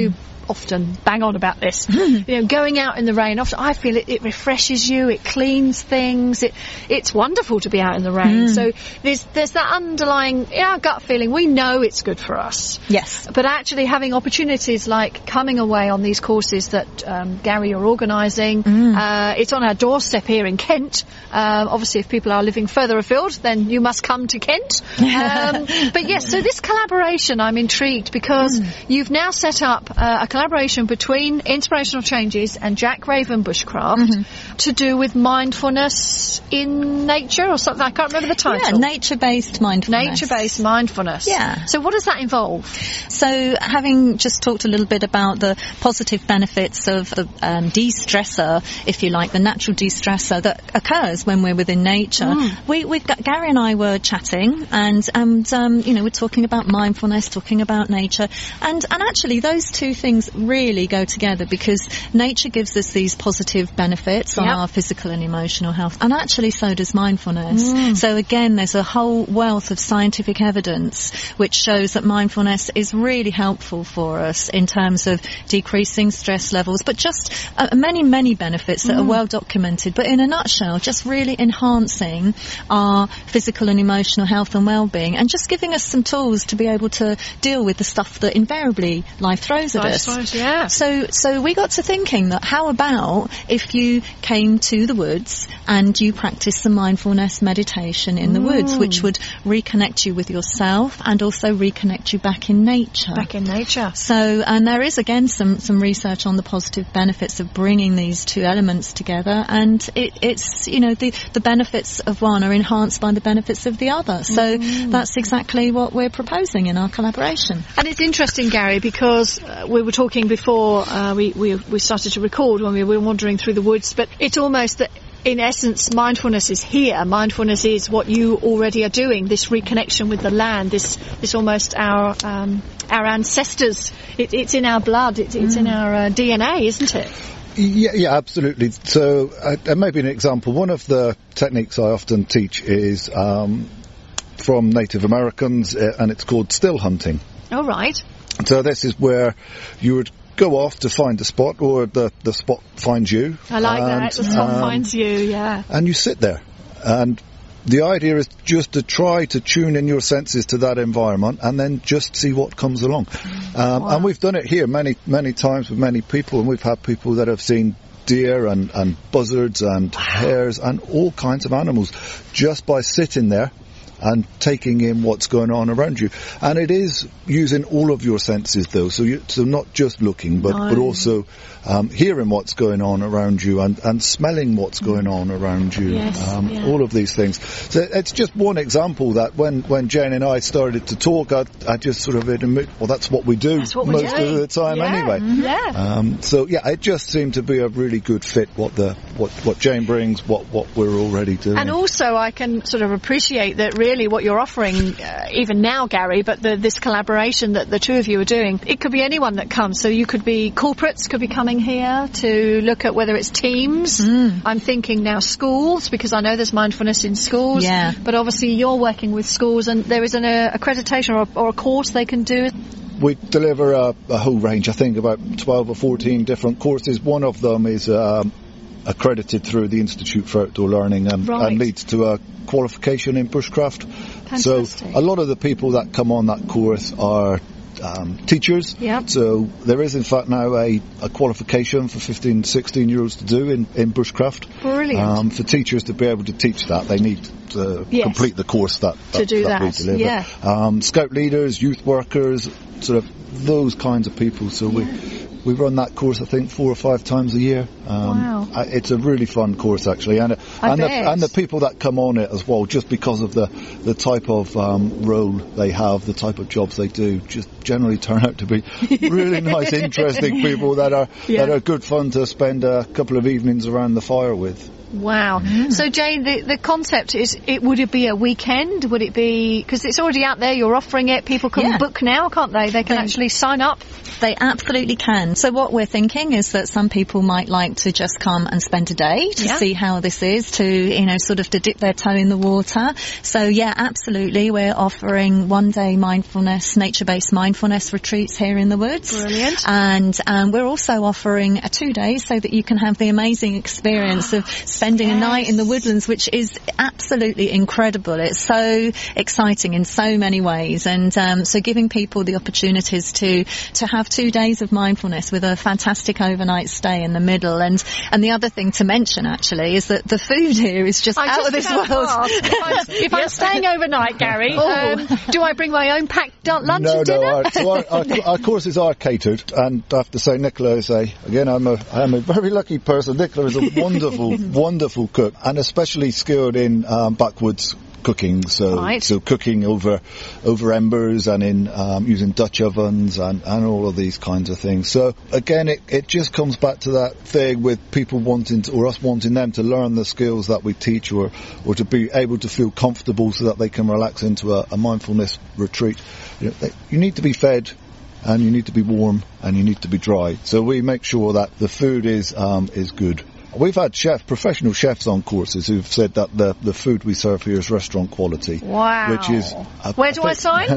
S2: often bang on about this. You know, going out in the rain, often I feel it, it refreshes you, it cleans things, it it's wonderful to be out in the rain. Mm. So there's there's that underlying, you know, gut feeling. We know it's good for us.
S4: Yes.
S2: But actually having opportunities like coming away on these courses that um, Gary, you're organising, mm. uh, it's on our doorstep here in Kent. Um, obviously, if people are living further afield, then you must come to Kent. Um, but yes, so this collaboration, I'm intrigued because mm. you've now set up uh, a collaboration between Inspirational Changes and Jack Raven Bushcraft mm-hmm. to do with mindfulness in nature or something. I can't remember the title.
S4: Yeah, nature-based mindfulness.
S2: Nature-based mindfulness.
S4: Yeah.
S2: So what does that involve?
S4: So having just talked a little bit about the positive benefits of the um, de-stressor, if you like, the natural de-stressor that occurs when we're within nature, mm. we, we've got, Gary and I were chatting and, and um, you know, we're talking about mindfulness, talking about nature, and, and actually those two things really go together because nature gives us these positive benefits on
S2: yep.
S4: our physical and emotional health, and actually so does mindfulness.
S2: Mm.
S4: So again, there's a whole wealth of scientific evidence which shows that mindfulness is really helpful for us in terms of decreasing stress levels, but just uh, many, many benefits that mm. are well documented. But in a nutshell, just really enhancing our physical and emotional health and well-being, and just giving us some tools to be able to deal with the stuff that invariably life throws at
S2: I
S4: us.
S2: Suppose, yeah.
S4: So, so we got to thinking that how about if you came to the woods and you practiced some mindfulness meditation in the mm. woods, which would reconnect you with yourself and also reconnect you back in nature.
S2: Back in nature.
S4: So, and there is again some, some research on the positive benefits of bringing these two elements together, and it, it's, you know, the, the benefits of one are enhanced by the benefits of the other. So mm. that's exactly what we're proposing in our collaboration.
S2: And it's interesting, Gary, because uh, we were talking before uh, we, we, we started to record when we were wandering through the woods, but it's almost that in essence, mindfulness is here. Mindfulness is what you already are doing. This reconnection with the land. This, this almost our um, our ancestors. It, it's in our blood. It, it's mm. in our uh, D N A, isn't it?
S3: Yeah, yeah, absolutely. So, uh, maybe an example. One of the techniques I often teach is um, from Native Americans, uh, and it's called still hunting.
S2: All right.
S3: So this is where you would go off to find a spot, or the, the spot finds you.
S2: I like
S3: and,
S2: that. The spot
S3: um,
S2: finds you, yeah.
S3: And you sit there. And the idea is just to try to tune in your senses to that environment and then just see what comes along. Um, wow. And we've done it here many, many times with many people, and we've had people that have seen deer and, and buzzards and wow. hares and all kinds of animals just by sitting there and taking in what's going on around you. And it is using all of your senses, though, so you, so not just looking, but, no. but also um, hearing what's going on around you and, and smelling what's going on around you,
S2: yes,
S3: um,
S2: yeah.
S3: all of these things. So it's just one example that when, when Jane and I started to talk, I, I just sort of admit, well, that's what we do
S2: what
S3: most
S2: doing.
S3: of the time
S2: yeah.
S3: anyway.
S2: Mm-hmm. Yeah.
S3: Um, so, yeah, it just seemed to be a really good fit, what the what, what Jane brings, what, what we're already doing.
S2: And also I can sort of appreciate that really what you're offering, uh, even now, Gary, but the, this collaboration that the two of you are doing, it could be anyone that comes. So you could be corporates, could be coming here to look at whether it's teams. Mm. I'm thinking now schools, because I know there's mindfulness in schools.
S4: Yeah.
S2: But obviously you're working with schools, and there is an uh, accreditation or a, or a course they can do.
S3: We deliver a, a whole range, I think about twelve or fourteen different courses. One of them is um, accredited through the Institute for Outdoor Learning and,
S2: right.
S3: and leads to a qualification in bushcraft.
S2: Fantastic.
S3: So a lot of the people that come on that course are um, teachers.
S2: Yep.
S3: So there is in fact now a, a qualification for fifteen, sixteen year olds to do in, in bushcraft.
S2: Brilliant.
S3: Um, for teachers to be able to teach that, they need to
S2: yes.
S3: complete the course that, that,
S2: to do
S3: that,
S2: that.
S3: we deliver.
S2: Yeah.
S3: Um, scout leaders, youth workers, sort of those kinds of people. So yeah. we we run that course, I think, four or five times a year. Um,
S2: wow.
S3: It's a really fun course, actually. And,
S2: I
S3: and, the,
S2: bet.
S3: and the people that come on it as well, just because of the, the type of um, role they have, the type of jobs they do, just generally turn out to be really nice, interesting people that are,
S2: yeah.
S3: that are good fun to spend a couple of evenings around the fire with.
S2: Wow. Mm. So, Jane, the, the concept is, it would it be a weekend? Would it be, because it's already out there, you're offering it, people can
S4: yeah.
S2: book now, can't they? They can
S4: they,
S2: actually sign up.
S4: They absolutely can. So what we're thinking is that some people might like to just come and spend a day to
S2: yeah.
S4: see how this is, to, you know, sort of to dip their toe in the water. So, yeah, absolutely. We're offering one-day mindfulness, nature-based mindfulness retreats here in the woods.
S2: Brilliant.
S4: And um, we're also offering a two days so that you can have the amazing experience of spending yes. a night in the woodlands, which is absolutely incredible. It's so exciting in so many ways. And um, so giving people the opportunities to, to have two days of mindfulness with a fantastic overnight stay in the middle. And, and the other thing to mention, actually, is that the food here is just
S2: I
S4: out
S2: just
S4: of this world.
S2: Ask, if I'm, if I'm staying overnight, Gary, um, do I bring my own packed lunch
S3: no,
S2: and dinner?
S3: No, our, so our, our, our courses are catered, and I have to say, Nicola is a, again, I'm a, I'm a very lucky person. Nicola is a wonderful, wonderful cook, and especially skilled in um, backwoods cooking, so
S2: right.
S3: so cooking over over embers and in um, using Dutch ovens and, and all of these kinds of things. So again, it, it just comes back to that thing with people wanting to, or us wanting them to learn the skills that we teach, or or to be able to feel comfortable so that they can relax into a, a mindfulness retreat. You know, they, you need to be fed, and you need to be warm, and you need to be dry. So we make sure that the food is um, is good. We've had chef, professional chefs on courses who've said that the, the food we serve here is restaurant quality.
S2: Wow.
S3: Which is... Uh,
S2: Where do I, I sign?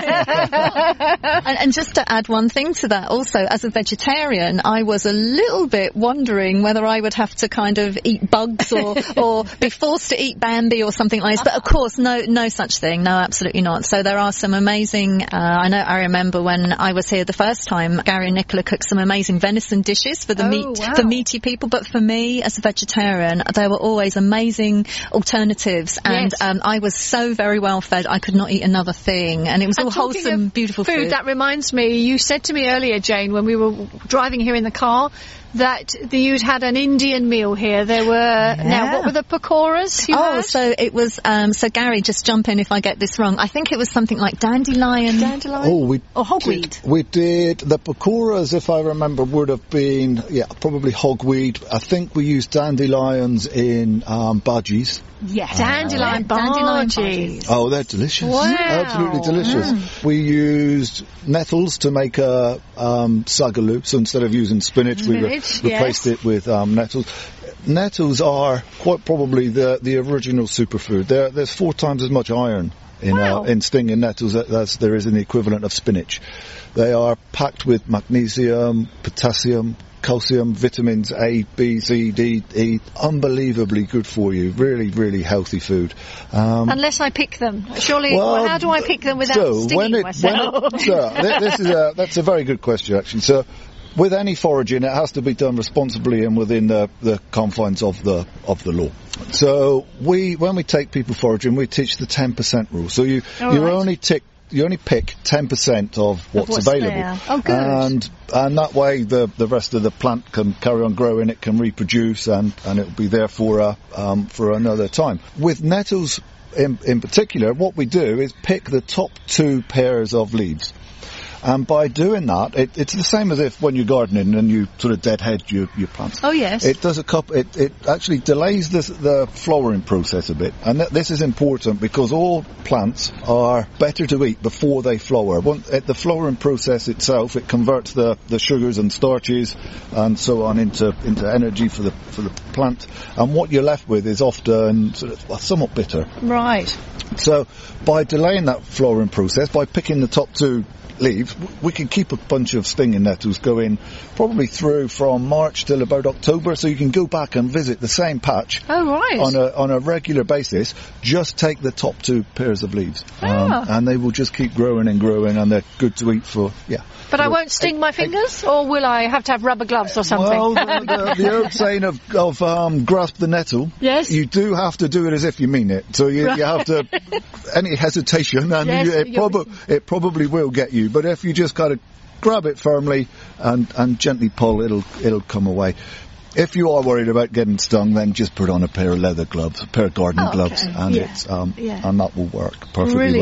S4: and, and just to add one thing to that, also, as a vegetarian, I was a little bit wondering whether I would have to kind of eat bugs or, or be forced to eat Bambi or something like this. But of course, no no such thing. No, absolutely not. So there are some amazing... Uh, I know I remember when I was here the first time, Gary and Nicola cooked some amazing venison dishes for the
S2: oh,
S4: meat,
S2: wow.
S4: the meaty people. But for me, as a vegetarian, there were always amazing alternatives, and
S2: yes.
S4: um, I was so very well fed I could not eat another thing, and it was
S2: and
S4: all wholesome, beautiful
S2: food,
S4: food.
S2: That reminds me, you said to me earlier, Jane, when we were driving here in the car, that the, you'd had an Indian meal here. There were, yeah. now, what were the pakoras you
S4: Oh,
S2: had?
S4: so it was, um, so Gary, just jump in if I get this wrong. I think it was something like dandelion.
S2: Dandelion?
S3: Oh, we
S4: or hogweed.
S3: Did, we did, the pakoras, if I remember, would have been, yeah, probably hogweed. I think we used dandelions in um, bhajis.
S2: Yes, dandelion
S4: uh,
S2: bhajis.
S3: Oh, they're delicious.
S2: Wow.
S3: Absolutely delicious. Mm. We used nettles to make a um, sagaloo, so instead of using spinach, spinach we re- replaced
S2: yes.
S3: it with um, nettles. Nettles are quite probably the, the original superfood. There, there's four times as much iron in,
S2: wow.
S3: uh, in stinging nettles as there is in the equivalent of spinach. They are packed with magnesium, potassium, calcium, vitamins A, B, C, D, E. Unbelievably good for you. Really, really healthy food. Um,
S2: Unless I pick them. Surely,
S3: well,
S2: well, how do I pick them without
S3: so
S2: stinging
S3: when it,
S2: myself?
S3: When it, so, this is a, that's a very good question, actually. So, with any foraging, it has to be done responsibly and within the, the confines of the of the law. So, we when we take people foraging, we teach the ten percent rule. So, you
S2: All
S3: you
S2: right.
S3: only tick. You only pick ten percent of what's,
S2: of what's
S3: available.
S2: There. Oh, good.
S3: And, and that way the, the rest of the plant can carry on growing, it can reproduce, and, and it'll be there for, uh, um, for another time. With nettles in, in particular, what we do is pick the top two pairs of leaves. And by doing that, it, it's the same as if when you're gardening and you sort of deadhead your, your plants.
S2: Oh, yes.
S3: It does a couple, it, it actually delays the, the flowering process a bit. And th- this is important because all plants are better to eat before they flower. When, at the flowering process itself, it converts the, the sugars and starches and so on into, into energy for the, for the plant. And what you're left with is often sort of, well, somewhat bitter.
S2: Right.
S3: So by delaying that flowering process, by picking the top two leaves, we can keep a bunch of stinging nettles going probably through from March till about October, so you can go back and visit the same patch
S2: oh, right.
S3: on a on a regular basis. Just take the top two pairs of leaves,
S2: ah.
S3: um, and they will just keep growing and growing, and they're good to eat for, yeah.
S2: But I won't sting my fingers, or will I have to have rubber gloves or something?
S3: Well, the, the, the old saying of, of um, grasp the nettle,
S2: yes.
S3: you do have to do it as if you mean it. So you,
S2: right.
S3: you have to, any hesitation, and
S2: yes,
S3: you, it, prob- it probably will get you. But if you just kind of grab it firmly and, and gently pull, it'll it'll come away. If you are worried about getting stung, then just put on a pair of leather gloves, a pair of gardening
S2: oh,
S3: gloves,
S2: okay.
S3: and
S2: yeah.
S3: it's um,
S2: yeah.
S3: and that will work perfectly
S2: Brilliant.
S3: well.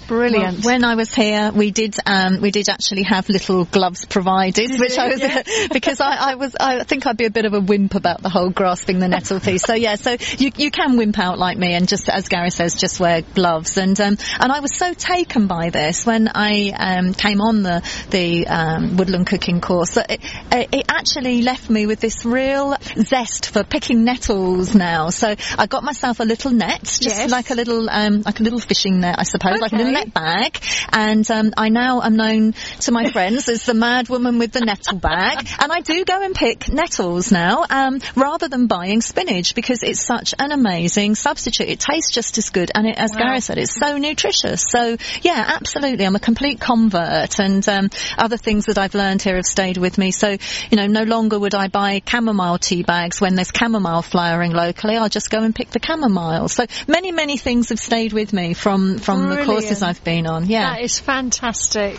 S2: Brilliant.
S4: Well, when I was here, we did um, we did actually have little gloves provided, which I was yeah. because I, I was I think I'd be a bit of a wimp about the whole grasping the nettle piece. So yeah, so you you can wimp out like me, and just as Gary says, just wear gloves. And um, and I was so taken by this when I um, came on the the um, woodland cooking course that it, it actually left me with this real zest for picking nettles now. So I got myself a little net, just
S2: yes.
S4: like a little um, like a little fishing net, I suppose,
S2: okay.
S4: like a little net bag, and um, I now am known to my friends as the mad woman with the nettle bag, and I do go and pick nettles now, um, rather than buying spinach, because it's such an amazing substitute. It tastes just as good, and it, as wow. Gary said, it's so nutritious. So yeah, absolutely, I'm a complete convert, and um, other things that I've learned here have stayed with me. So, you know, no longer would I buy chamomile tea bags when there's chamomile flowering locally. I'll just go and pick the chamomile. So many, many things have stayed with me from, from
S2: Brilliant.
S4: the courses I've been on. Yeah.
S2: That is fantastic.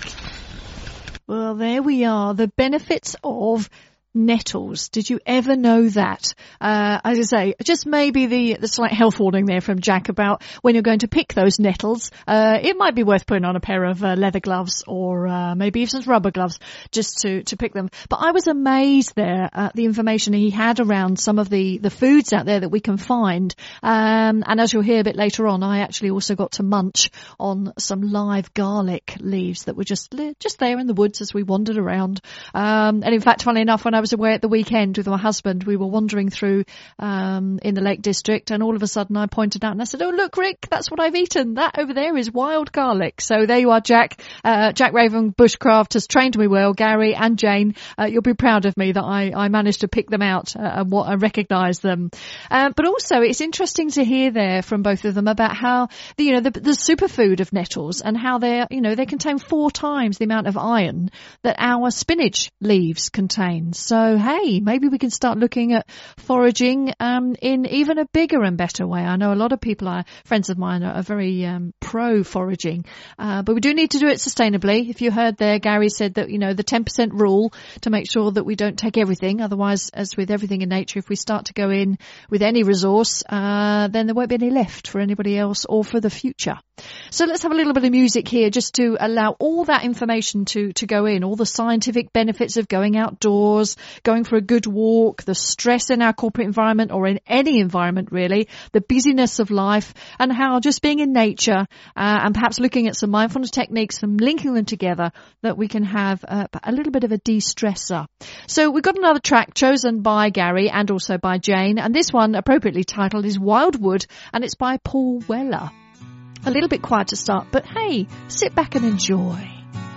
S2: Well, there we are. The benefits of nettles. Did you ever know that? Uh, as I say, just maybe the, the slight health warning there from Jack about when you're going to pick those nettles. Uh, it might be worth putting on a pair of uh, leather gloves or uh, maybe even some rubber gloves just to, to pick them. But I was amazed there at the information he had around some of the, the foods out there that we can find. Um, and as you'll hear a bit later on, I actually also got to munch on some live garlic leaves that were just, just there in the woods as we wandered around. Um, and in fact, funnily enough, when I was away at the weekend with my husband, we were wandering through um in the Lake District, and all of a sudden I pointed out and I said, "Oh look, Rick, that's what I've eaten. That over there is wild garlic." So there you are, Jack. Uh, Jack Raven Bushcraft has trained me well. Gary and Jane, uh, you'll be proud of me that I, I managed to pick them out uh, and what I recognise them. Um, but also, it's interesting to hear there from both of them about how the, you know the, the superfood of nettles, and how they you know they contain four times the amount of iron that our spinach leaves contain. So So, hey, maybe we can start looking at foraging um, in even a bigger and better way. I know a lot of people, are, friends of mine, are, are very um, pro-foraging, uh, but we do need to do it sustainably. If you heard there, Gary said that, you know, the ten percent rule to make sure that we don't take everything. Otherwise, as with everything in nature, if we start to go in with any resource, uh, then there won't be any left for anybody else or for the future. So let's have a little bit of music here just to allow all that information to, to go in, all the scientific benefits of going outdoors, going for a good walk, the stress in our corporate environment or in any environment really, the busyness of life, and how just being in nature uh, and perhaps looking at some mindfulness techniques and linking them together, that we can have uh, a little bit of a de-stressor. So we've got another track chosen by Gary and also by Jane, and this one appropriately titled is Wildwood, and it's by Paul Weller. A little bit quiet to start, but hey, sit back and enjoy.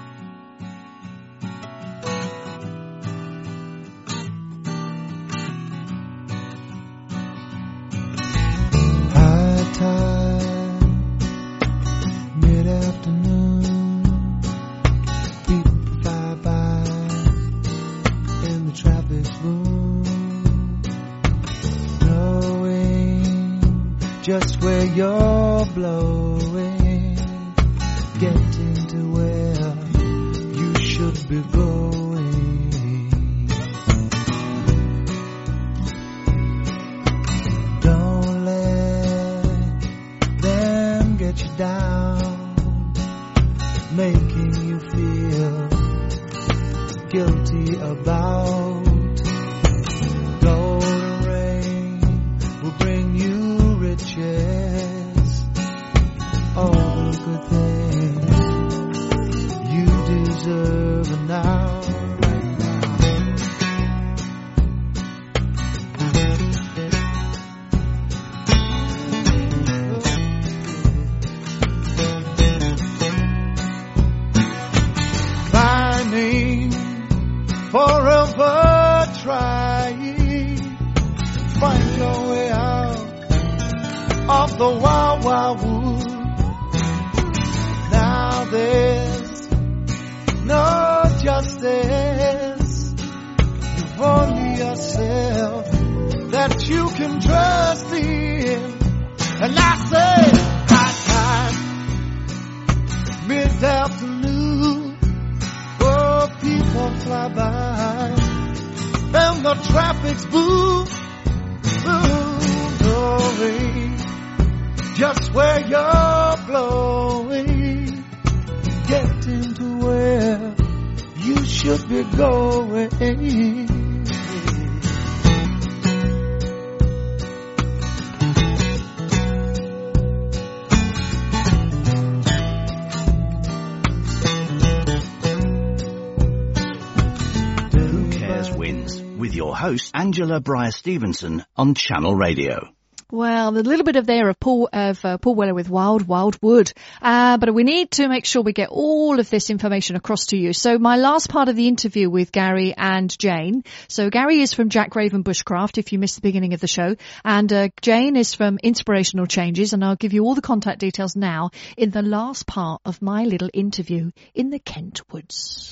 S5: High tide, mid-afternoon, people fly by in the traffic's boom, knowing just where you're blowing, getting to where you should be going. Don't let them get you down, making you feel guilty about. Golden rain will bring you riches, all the good things you deserve now. Climbing, forever trying, find your way out of the wild, wild wood. Now there's no justice. You've only yourself that you can trust in. And I say, high time, mid-afternoon, oh, people fly by, and the traffic's boom, boom, knowing just where you're blowing, getting to where you should be going.
S1: With your host, Angela Breyer-Stevenson, on Channel Radio.
S2: Well, a little bit of there of Paul of uh, Paul Weller with Wild Wild Wood, uh, but we need to make sure we get all of this information across to you. So my last part of the interview with Gary and Jane. So Gary is from Jack Raven Bushcraft, if you missed the beginning of the show, and uh, Jane is from Inspirational Changes, and I'll give you all the contact details now in the last part of my little interview in the Kent Woods.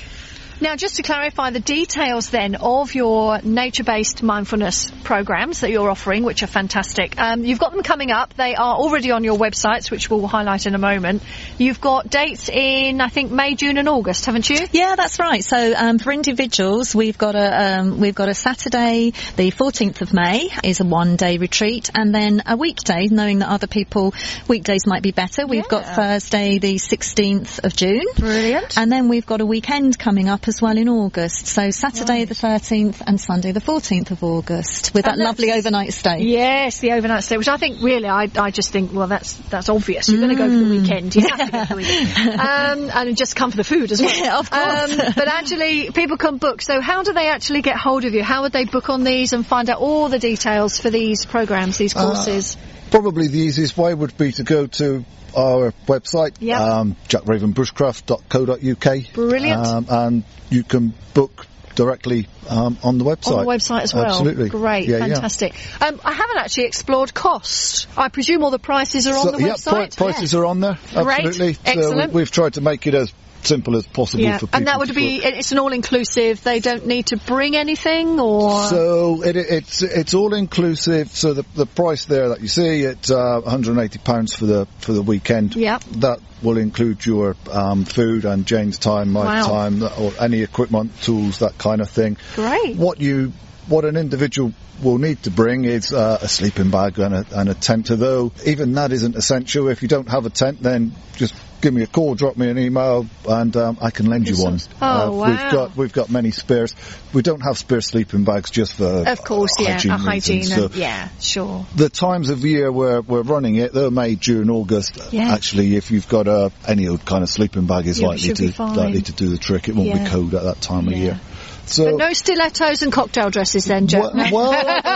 S2: Now, just to clarify the details then of your nature-based mindfulness programs that you're offering, which are fantastic. Um, you've got them coming up. They are already on your websites, which we'll highlight in a moment. You've got dates in, I think, May, June and August, haven't you?
S4: Yeah, that's right. So um, for individuals, we've got a um, we've got a Saturday, the fourteenth of May, is a one-day retreat, and then a weekday, knowing that other people, weekdays might be better. We've
S2: Yeah.
S4: got Thursday, the sixteenth of June.
S2: Brilliant.
S4: And then we've got a weekend coming up as well in August. So Saturday
S2: Right.
S4: the thirteenth and Sunday the fourteenth of August with
S2: And
S4: that lovely
S2: that's-
S4: overnight stay.
S2: Yes, the overnight stay, which I think really, I, I just think, well, that's that's obvious. You're going to go for the weekend. You have to go for the weekend. Um, and just come for the food as well.
S4: Yeah, of course.
S2: Um, but actually, people can book. So how do they actually get hold of you? How would they book on these and find out all the details for these programs, these courses?
S3: Uh, probably the easiest way would be to go to our website,
S2: Yep.
S3: um, jack raven bushcraft dot co dot uk.
S2: Brilliant.
S3: Um, and you can book directly um, on the website.
S2: On the website as well.
S3: Absolutely.
S2: Great,
S3: Yeah, yeah.
S2: fantastic. Um, I haven't actually explored cost. I presume all the prices are on
S3: So,
S2: the
S3: yeah,
S2: website?
S3: pri- prices are on there.
S2: Great.
S3: Absolutely. So
S2: Excellent.
S3: we, we've tried to make it as simple as possible
S2: Yeah,
S3: for people.
S2: and that would
S3: to
S2: be,
S3: book.
S2: it's an all-inclusive, they don't need to bring anything, or?
S3: So it, it's it's all inclusive. So the the price there that you see, it's uh, one hundred eighty pounds for the for the weekend.
S2: Yep.
S3: That will include your um, food and Jane's time, my
S2: Wow.
S3: time, or any equipment, tools, that kind of thing.
S2: Great.
S3: What you what an individual will need to bring is uh, a sleeping bag and a, and a tent. Though even that isn't essential. If you don't have a tent, then just give me a call, drop me an email, and um, I can lend you one.
S2: Oh,
S3: uh,
S2: wow.
S3: We've got we've got many spares. We don't have spare sleeping bags just for
S2: Of course,
S3: uh,
S2: yeah,
S3: hygiene
S2: a hygiene,
S3: reasons.
S2: and,
S3: So
S2: yeah, sure.
S3: the times of year where we're running it, they're May, June, August.
S2: Yeah.
S3: Actually, if you've got a any old kind of sleeping bag, is
S2: Yeah, it
S3: likely
S2: should be
S3: to
S2: fine.
S3: likely to do the trick. It won't
S2: Yeah.
S3: be cold at that time of
S2: Yeah.
S3: year. So.
S2: But no stilettos and cocktail dresses then, Jack?
S3: Well, well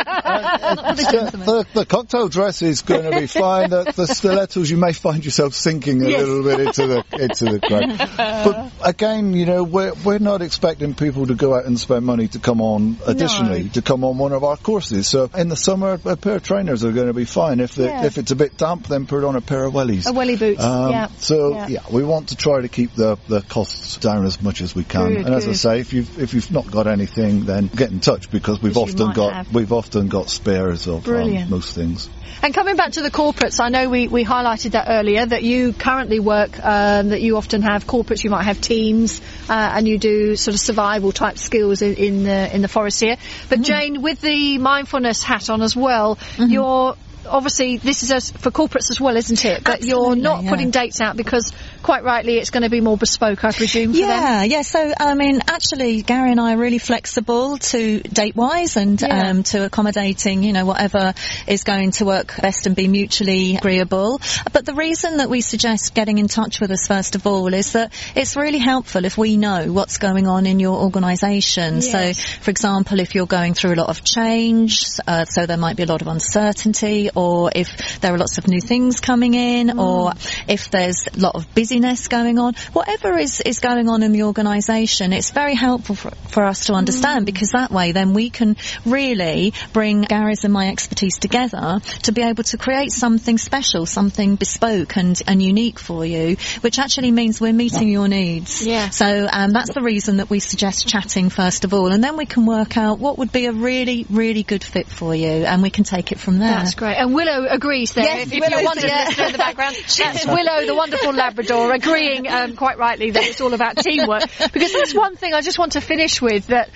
S3: uh, the, the, the cocktail dress is going to be fine. The, the stilettos, you may find yourself sinking a
S2: Yes.
S3: little bit into the into the grave. But again, you know, we're we're not expecting people to go out and spend money to come on. Additionally,
S2: No.
S3: to come on one of our courses. So in the summer, a pair of trainers are going to be fine. If the,
S2: Yeah.
S3: if it's a bit damp, then put on a pair of wellies.
S2: A welly boot,
S3: Um,
S2: yeah.
S3: So
S2: Yeah.
S3: yeah. we want to try to keep the, the costs down as much as we can.
S2: Good,
S3: and as I
S2: good.
S3: say, if you've if you've not got anything, then get in touch because we've
S2: Which you
S3: often
S2: might
S3: got
S2: have.
S3: we've often got spares of um,
S2: Brilliant.
S3: most things.
S2: And coming back to the corporates, I know we, we highlighted that earlier, that you currently work, um, that you often have corporates, you might have teams, uh, and you do sort of survival type skills in, in the in the forest here. But
S4: Mm-hmm.
S2: Jane, with the mindfulness hat on as well, you're obviously, this is as, for corporates as well, isn't it? But you're
S4: Absolutely,
S2: not
S4: yeah.
S2: putting dates out because, quite rightly, it's going to be more bespoke, I presume, for them.
S4: Yeah, yeah. So, I mean, actually, Gary and I are really flexible to date-wise and
S2: Yeah.
S4: um, to accommodating, you know, whatever is going to work best and be mutually agreeable. But the reason that we suggest getting in touch with us, first of all, is that it's really helpful if we know what's going on in your organisation.
S2: Yes.
S4: So, for example, if you're going through a lot of change, uh, so there might be a lot of uncertainty, or if there are lots of new things coming in, or if there's a lot of busyness going on, whatever is, is going on in the organisation, it's very helpful for, for us to understand, because that way then we can really bring Gary's and my expertise together to be able to create something special, something bespoke and, and unique for you, which actually means we're meeting your needs.
S2: Yeah.
S4: So um, that's the reason that we suggest chatting first of all, and then we can work out what would be a really, really good fit for you, and we can take it from there.
S2: That's great. And Willow agrees there.
S4: Yes,
S2: if, if
S4: Willow's
S2: you're wondering,
S4: there.
S2: listener in the background, that's Willow, the wonderful Labrador, agreeing um, quite rightly that it's all about teamwork. Because there's one thing I just want to finish with, that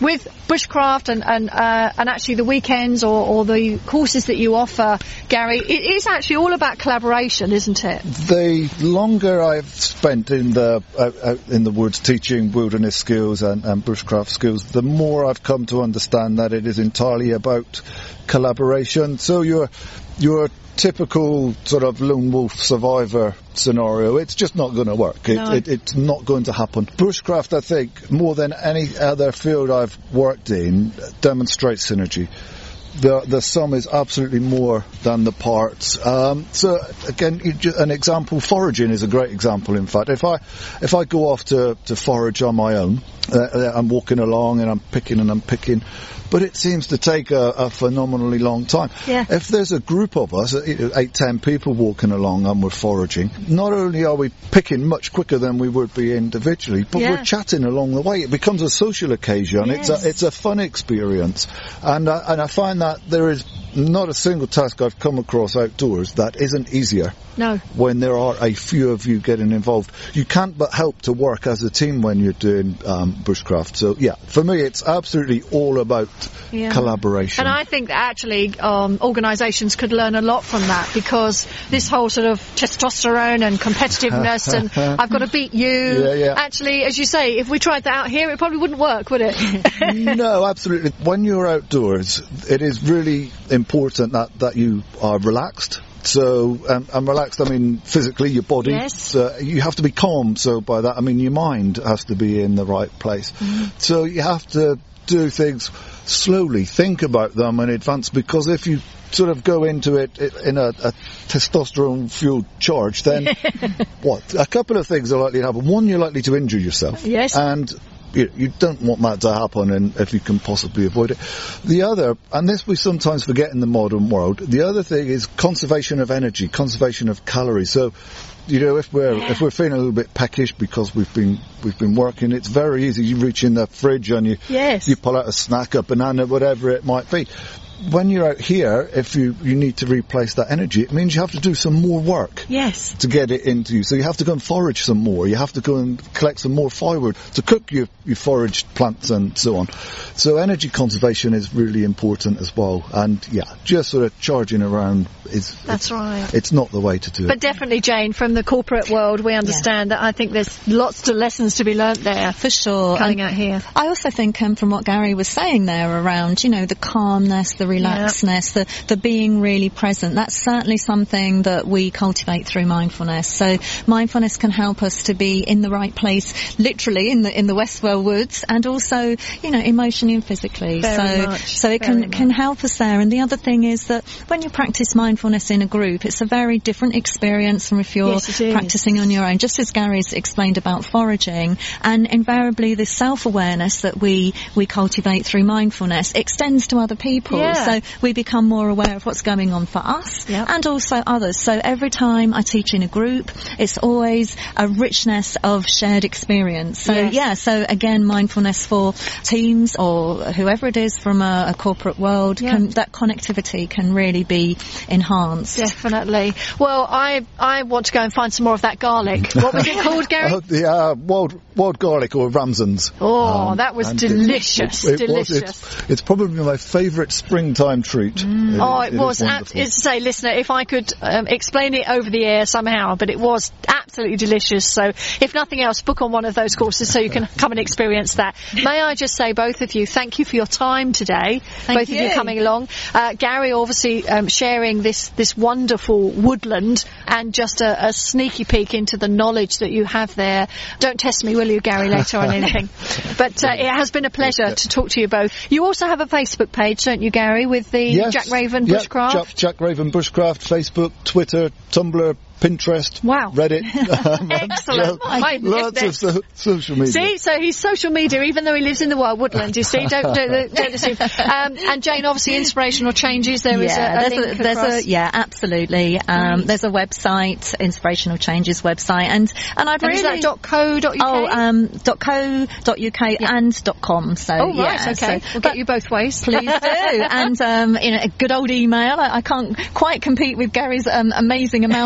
S2: with bushcraft and and, uh, and actually the weekends or, or the courses that you offer, Gary, it is actually all about collaboration, isn't it?
S3: The longer I've spent in the uh, uh, in the woods teaching wilderness skills and, and bushcraft skills, the more I've come to understand that it is entirely about collaboration. So you're you're typical sort of lone wolf survivor scenario, it's just not going to work. It,
S2: no.
S3: it, it's not going to happen. Bushcraft, I think, more than any other field I've worked in, demonstrates synergy. The, the sum is absolutely more than the parts. Um, so again, you ju- an example, foraging is a great example. In fact, if I if I go off to, to forage on my own, uh, I'm walking along and I'm picking and I'm picking, but it seems to take a, a phenomenally long time.
S2: Yeah.
S3: If there's a group of us, eight, ten people walking along and we're foraging, not only are we picking much quicker than we would be individually, but
S2: Yeah.
S3: we're chatting along the way. It becomes a social occasion.
S2: Yes.
S3: It's a it's a fun experience, and I, and I find that there is not a single task I've come across outdoors that isn't easier.
S2: No.
S3: When there are a few of you getting involved, you can't but help to work as a team when you're doing um, bushcraft. So yeah, for me, it's absolutely all about
S2: Yeah.
S3: collaboration.
S2: And I think that actually um, organisations could learn a lot from that, because this whole sort of testosterone and competitiveness and I've got to beat you.
S3: Yeah, yeah.
S2: Actually, as you say, if we tried that out here, it probably wouldn't work, would it?
S3: No, absolutely. When you're outdoors, it is really important that, that you are relaxed. So, um, and relaxed, I mean, physically, your body.
S2: Yes.
S3: Uh, you have to be calm. So by that, I mean, your mind has to be in the right place. Mm-hmm. So you have to do things slowly, think about them in advance, because if you sort of go into it in a, a testosterone-fueled charge, then what? A couple of things are likely to happen. One, you're likely to injure yourself.
S2: Yes.
S3: And you, you don't want that to happen, and if you can possibly avoid it. The other, and this we sometimes forget in the modern world, the other thing is conservation of energy, conservation of calories. So, you know, if we're
S2: Yeah.
S3: if we're feeling a little bit peckish because we've been we've been working, it's very easy. You reach in the fridge and you
S2: Yes.
S3: you pull out a snack, a banana, whatever it might be. When you're out here, if you, you need to replace that energy, it means you have to do some more work.
S2: Yes.
S3: To get it into you. So you have to go and forage some more. You have to go and collect some more firewood to cook your, your foraged plants and so on. So energy conservation is really important as well. And yeah, just sort of charging around is...
S2: That's right.
S3: It's not the way to do
S2: But
S3: it.
S2: definitely, Jane, from the corporate world, we understand that I think there's lots of lessons to be learnt there.
S4: For sure.
S2: Coming
S4: And
S2: out here.
S4: I also think um, from what Gary was saying there around, you know, the calmness, the relaxedness, the, the being really present, that's certainly something that we cultivate through mindfulness. So mindfulness can help us to be in the right place, literally in the in the Westwell Woods, and also, you know, emotionally and physically.
S2: Very
S4: so
S2: much,
S4: so it
S2: very
S4: can, can help us there. And the other thing is that when you practice mindfulness in a group, it's a very different experience from if you're
S2: Yes, it is.
S4: practicing on your own, just as Gary's explained about foraging. And invariably the self-awareness that we, we cultivate through mindfulness extends to other people.
S2: Yeah.
S4: So we become more aware of what's going on for us
S2: Yep.
S4: and also others. So every time I teach in a group, it's always a richness of shared experience. So
S2: Yes.
S4: yeah, so again, mindfulness for teams or whoever it is from a, a corporate world,
S2: Yeah.
S4: can, that connectivity can really be enhanced.
S2: Definitely. Well, I I want to go and find some more of that garlic. What was it called, Gary?
S3: Oh, the uh, wild, wild garlic or Ramsons.
S2: Oh,
S3: Um,
S2: that was
S3: and it-
S2: delicious.
S3: It, it was,
S2: delicious.
S3: it's, it's probably my favourite springtime treat. It-
S2: Oh, it,
S3: it
S2: was.
S3: is
S2: Ab-
S3: wonderful.
S2: as I say, listener, if I could um, explain it over the air somehow, but it was absolutely delicious. So, if nothing else, book on one of those courses so you can come and experience that. May I just say, both of you, thank you for your time today.
S4: Thank
S2: both of you
S4: you.
S2: coming along. Uh, Gary, obviously, um, sharing this this wonderful woodland and just a, a sneaky peek into the knowledge that you have there. Don't test me, will you, Gary, later on anything? But uh, it has been a pleasure to talk to you both. You also have a Facebook page, don't you, Gary, with the
S3: Yes.
S2: Jack Raven
S3: Yeah,
S2: Bushcraft?
S3: Jack, Jack Raven Bushcraft, Facebook, Twitter, Tumblr, Pinterest,
S2: Wow.
S3: Reddit. Um,
S2: Excellent.
S3: yeah,
S2: My
S3: lots
S2: goodness.
S3: of so- social media.
S2: See, so he's social media, even though he lives in the wild woodland. You see, don't don't, don't assume. Um, and Jane, obviously, inspirational changes. There is
S4: yeah,
S2: a, a
S4: there's
S2: link
S4: a, there's
S2: across.
S4: a yeah, absolutely. Um,
S2: Right.
S4: There's a website, Inspirational Changes website, and and I'd
S2: And
S4: really
S2: is that dot co dot uk?
S4: oh um dot co dot uk and dot com. So
S2: Oh, right,
S4: yeah,
S2: okay.
S4: so,
S2: we'll
S4: but
S2: get you both ways.
S4: please do. And um, you know, a good old email. I, I can't quite compete with Gary's um, amazing amount of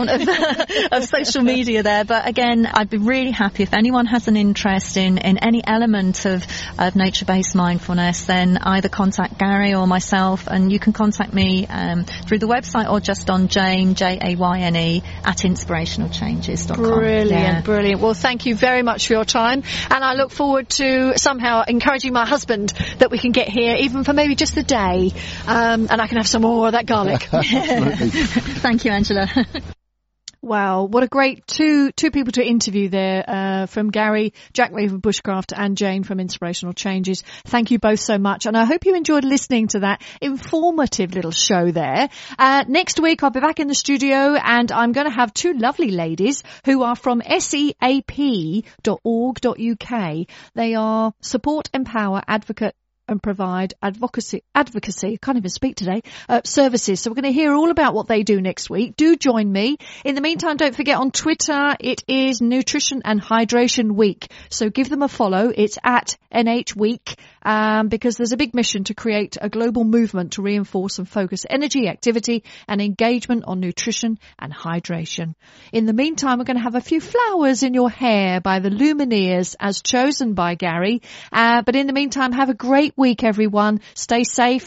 S4: of social media there. But again, I'd be really happy if anyone has an interest in, in any element of, of nature-based mindfulness, then either contact Gary or myself, and you can contact me um, through the website or just on Jane, J A Y N E, at inspirational changes dot com.
S2: Brilliant,
S4: yeah.
S2: brilliant. Well, thank you very much for your time, and I look forward to somehow encouraging my husband that we can get here, even for maybe just a day, um, and I can have some more of that garlic.
S4: Thank you, Angela.
S2: Wow, what a great two two people to interview there, uh, from Gary, Jack Reeve of Bushcraft, and Jane from Inspirational Changes. Thank you both so much, and I hope you enjoyed listening to that informative little show there. Uh, next week I'll be back in the studio, and I'm going to have two lovely ladies who are from S E A P dot org dot U K. They are Support, Empower, Advocate and provide advocacy, advocacy, can't even speak today, uh, services. So we're going to hear all about what they do next week. Do join me. In the meantime, don't forget on Twitter, it is Nutrition and Hydration Week. So give them a follow. It's at N H Week, um, because there's a big mission to create a global movement to reinforce and focus energy, activity and engagement on nutrition and hydration. In the meantime, we're going to have a few flowers in your hair by the Lumineers as chosen by Gary. Uh, but in the meantime, have a great week, everyone. Stay safe.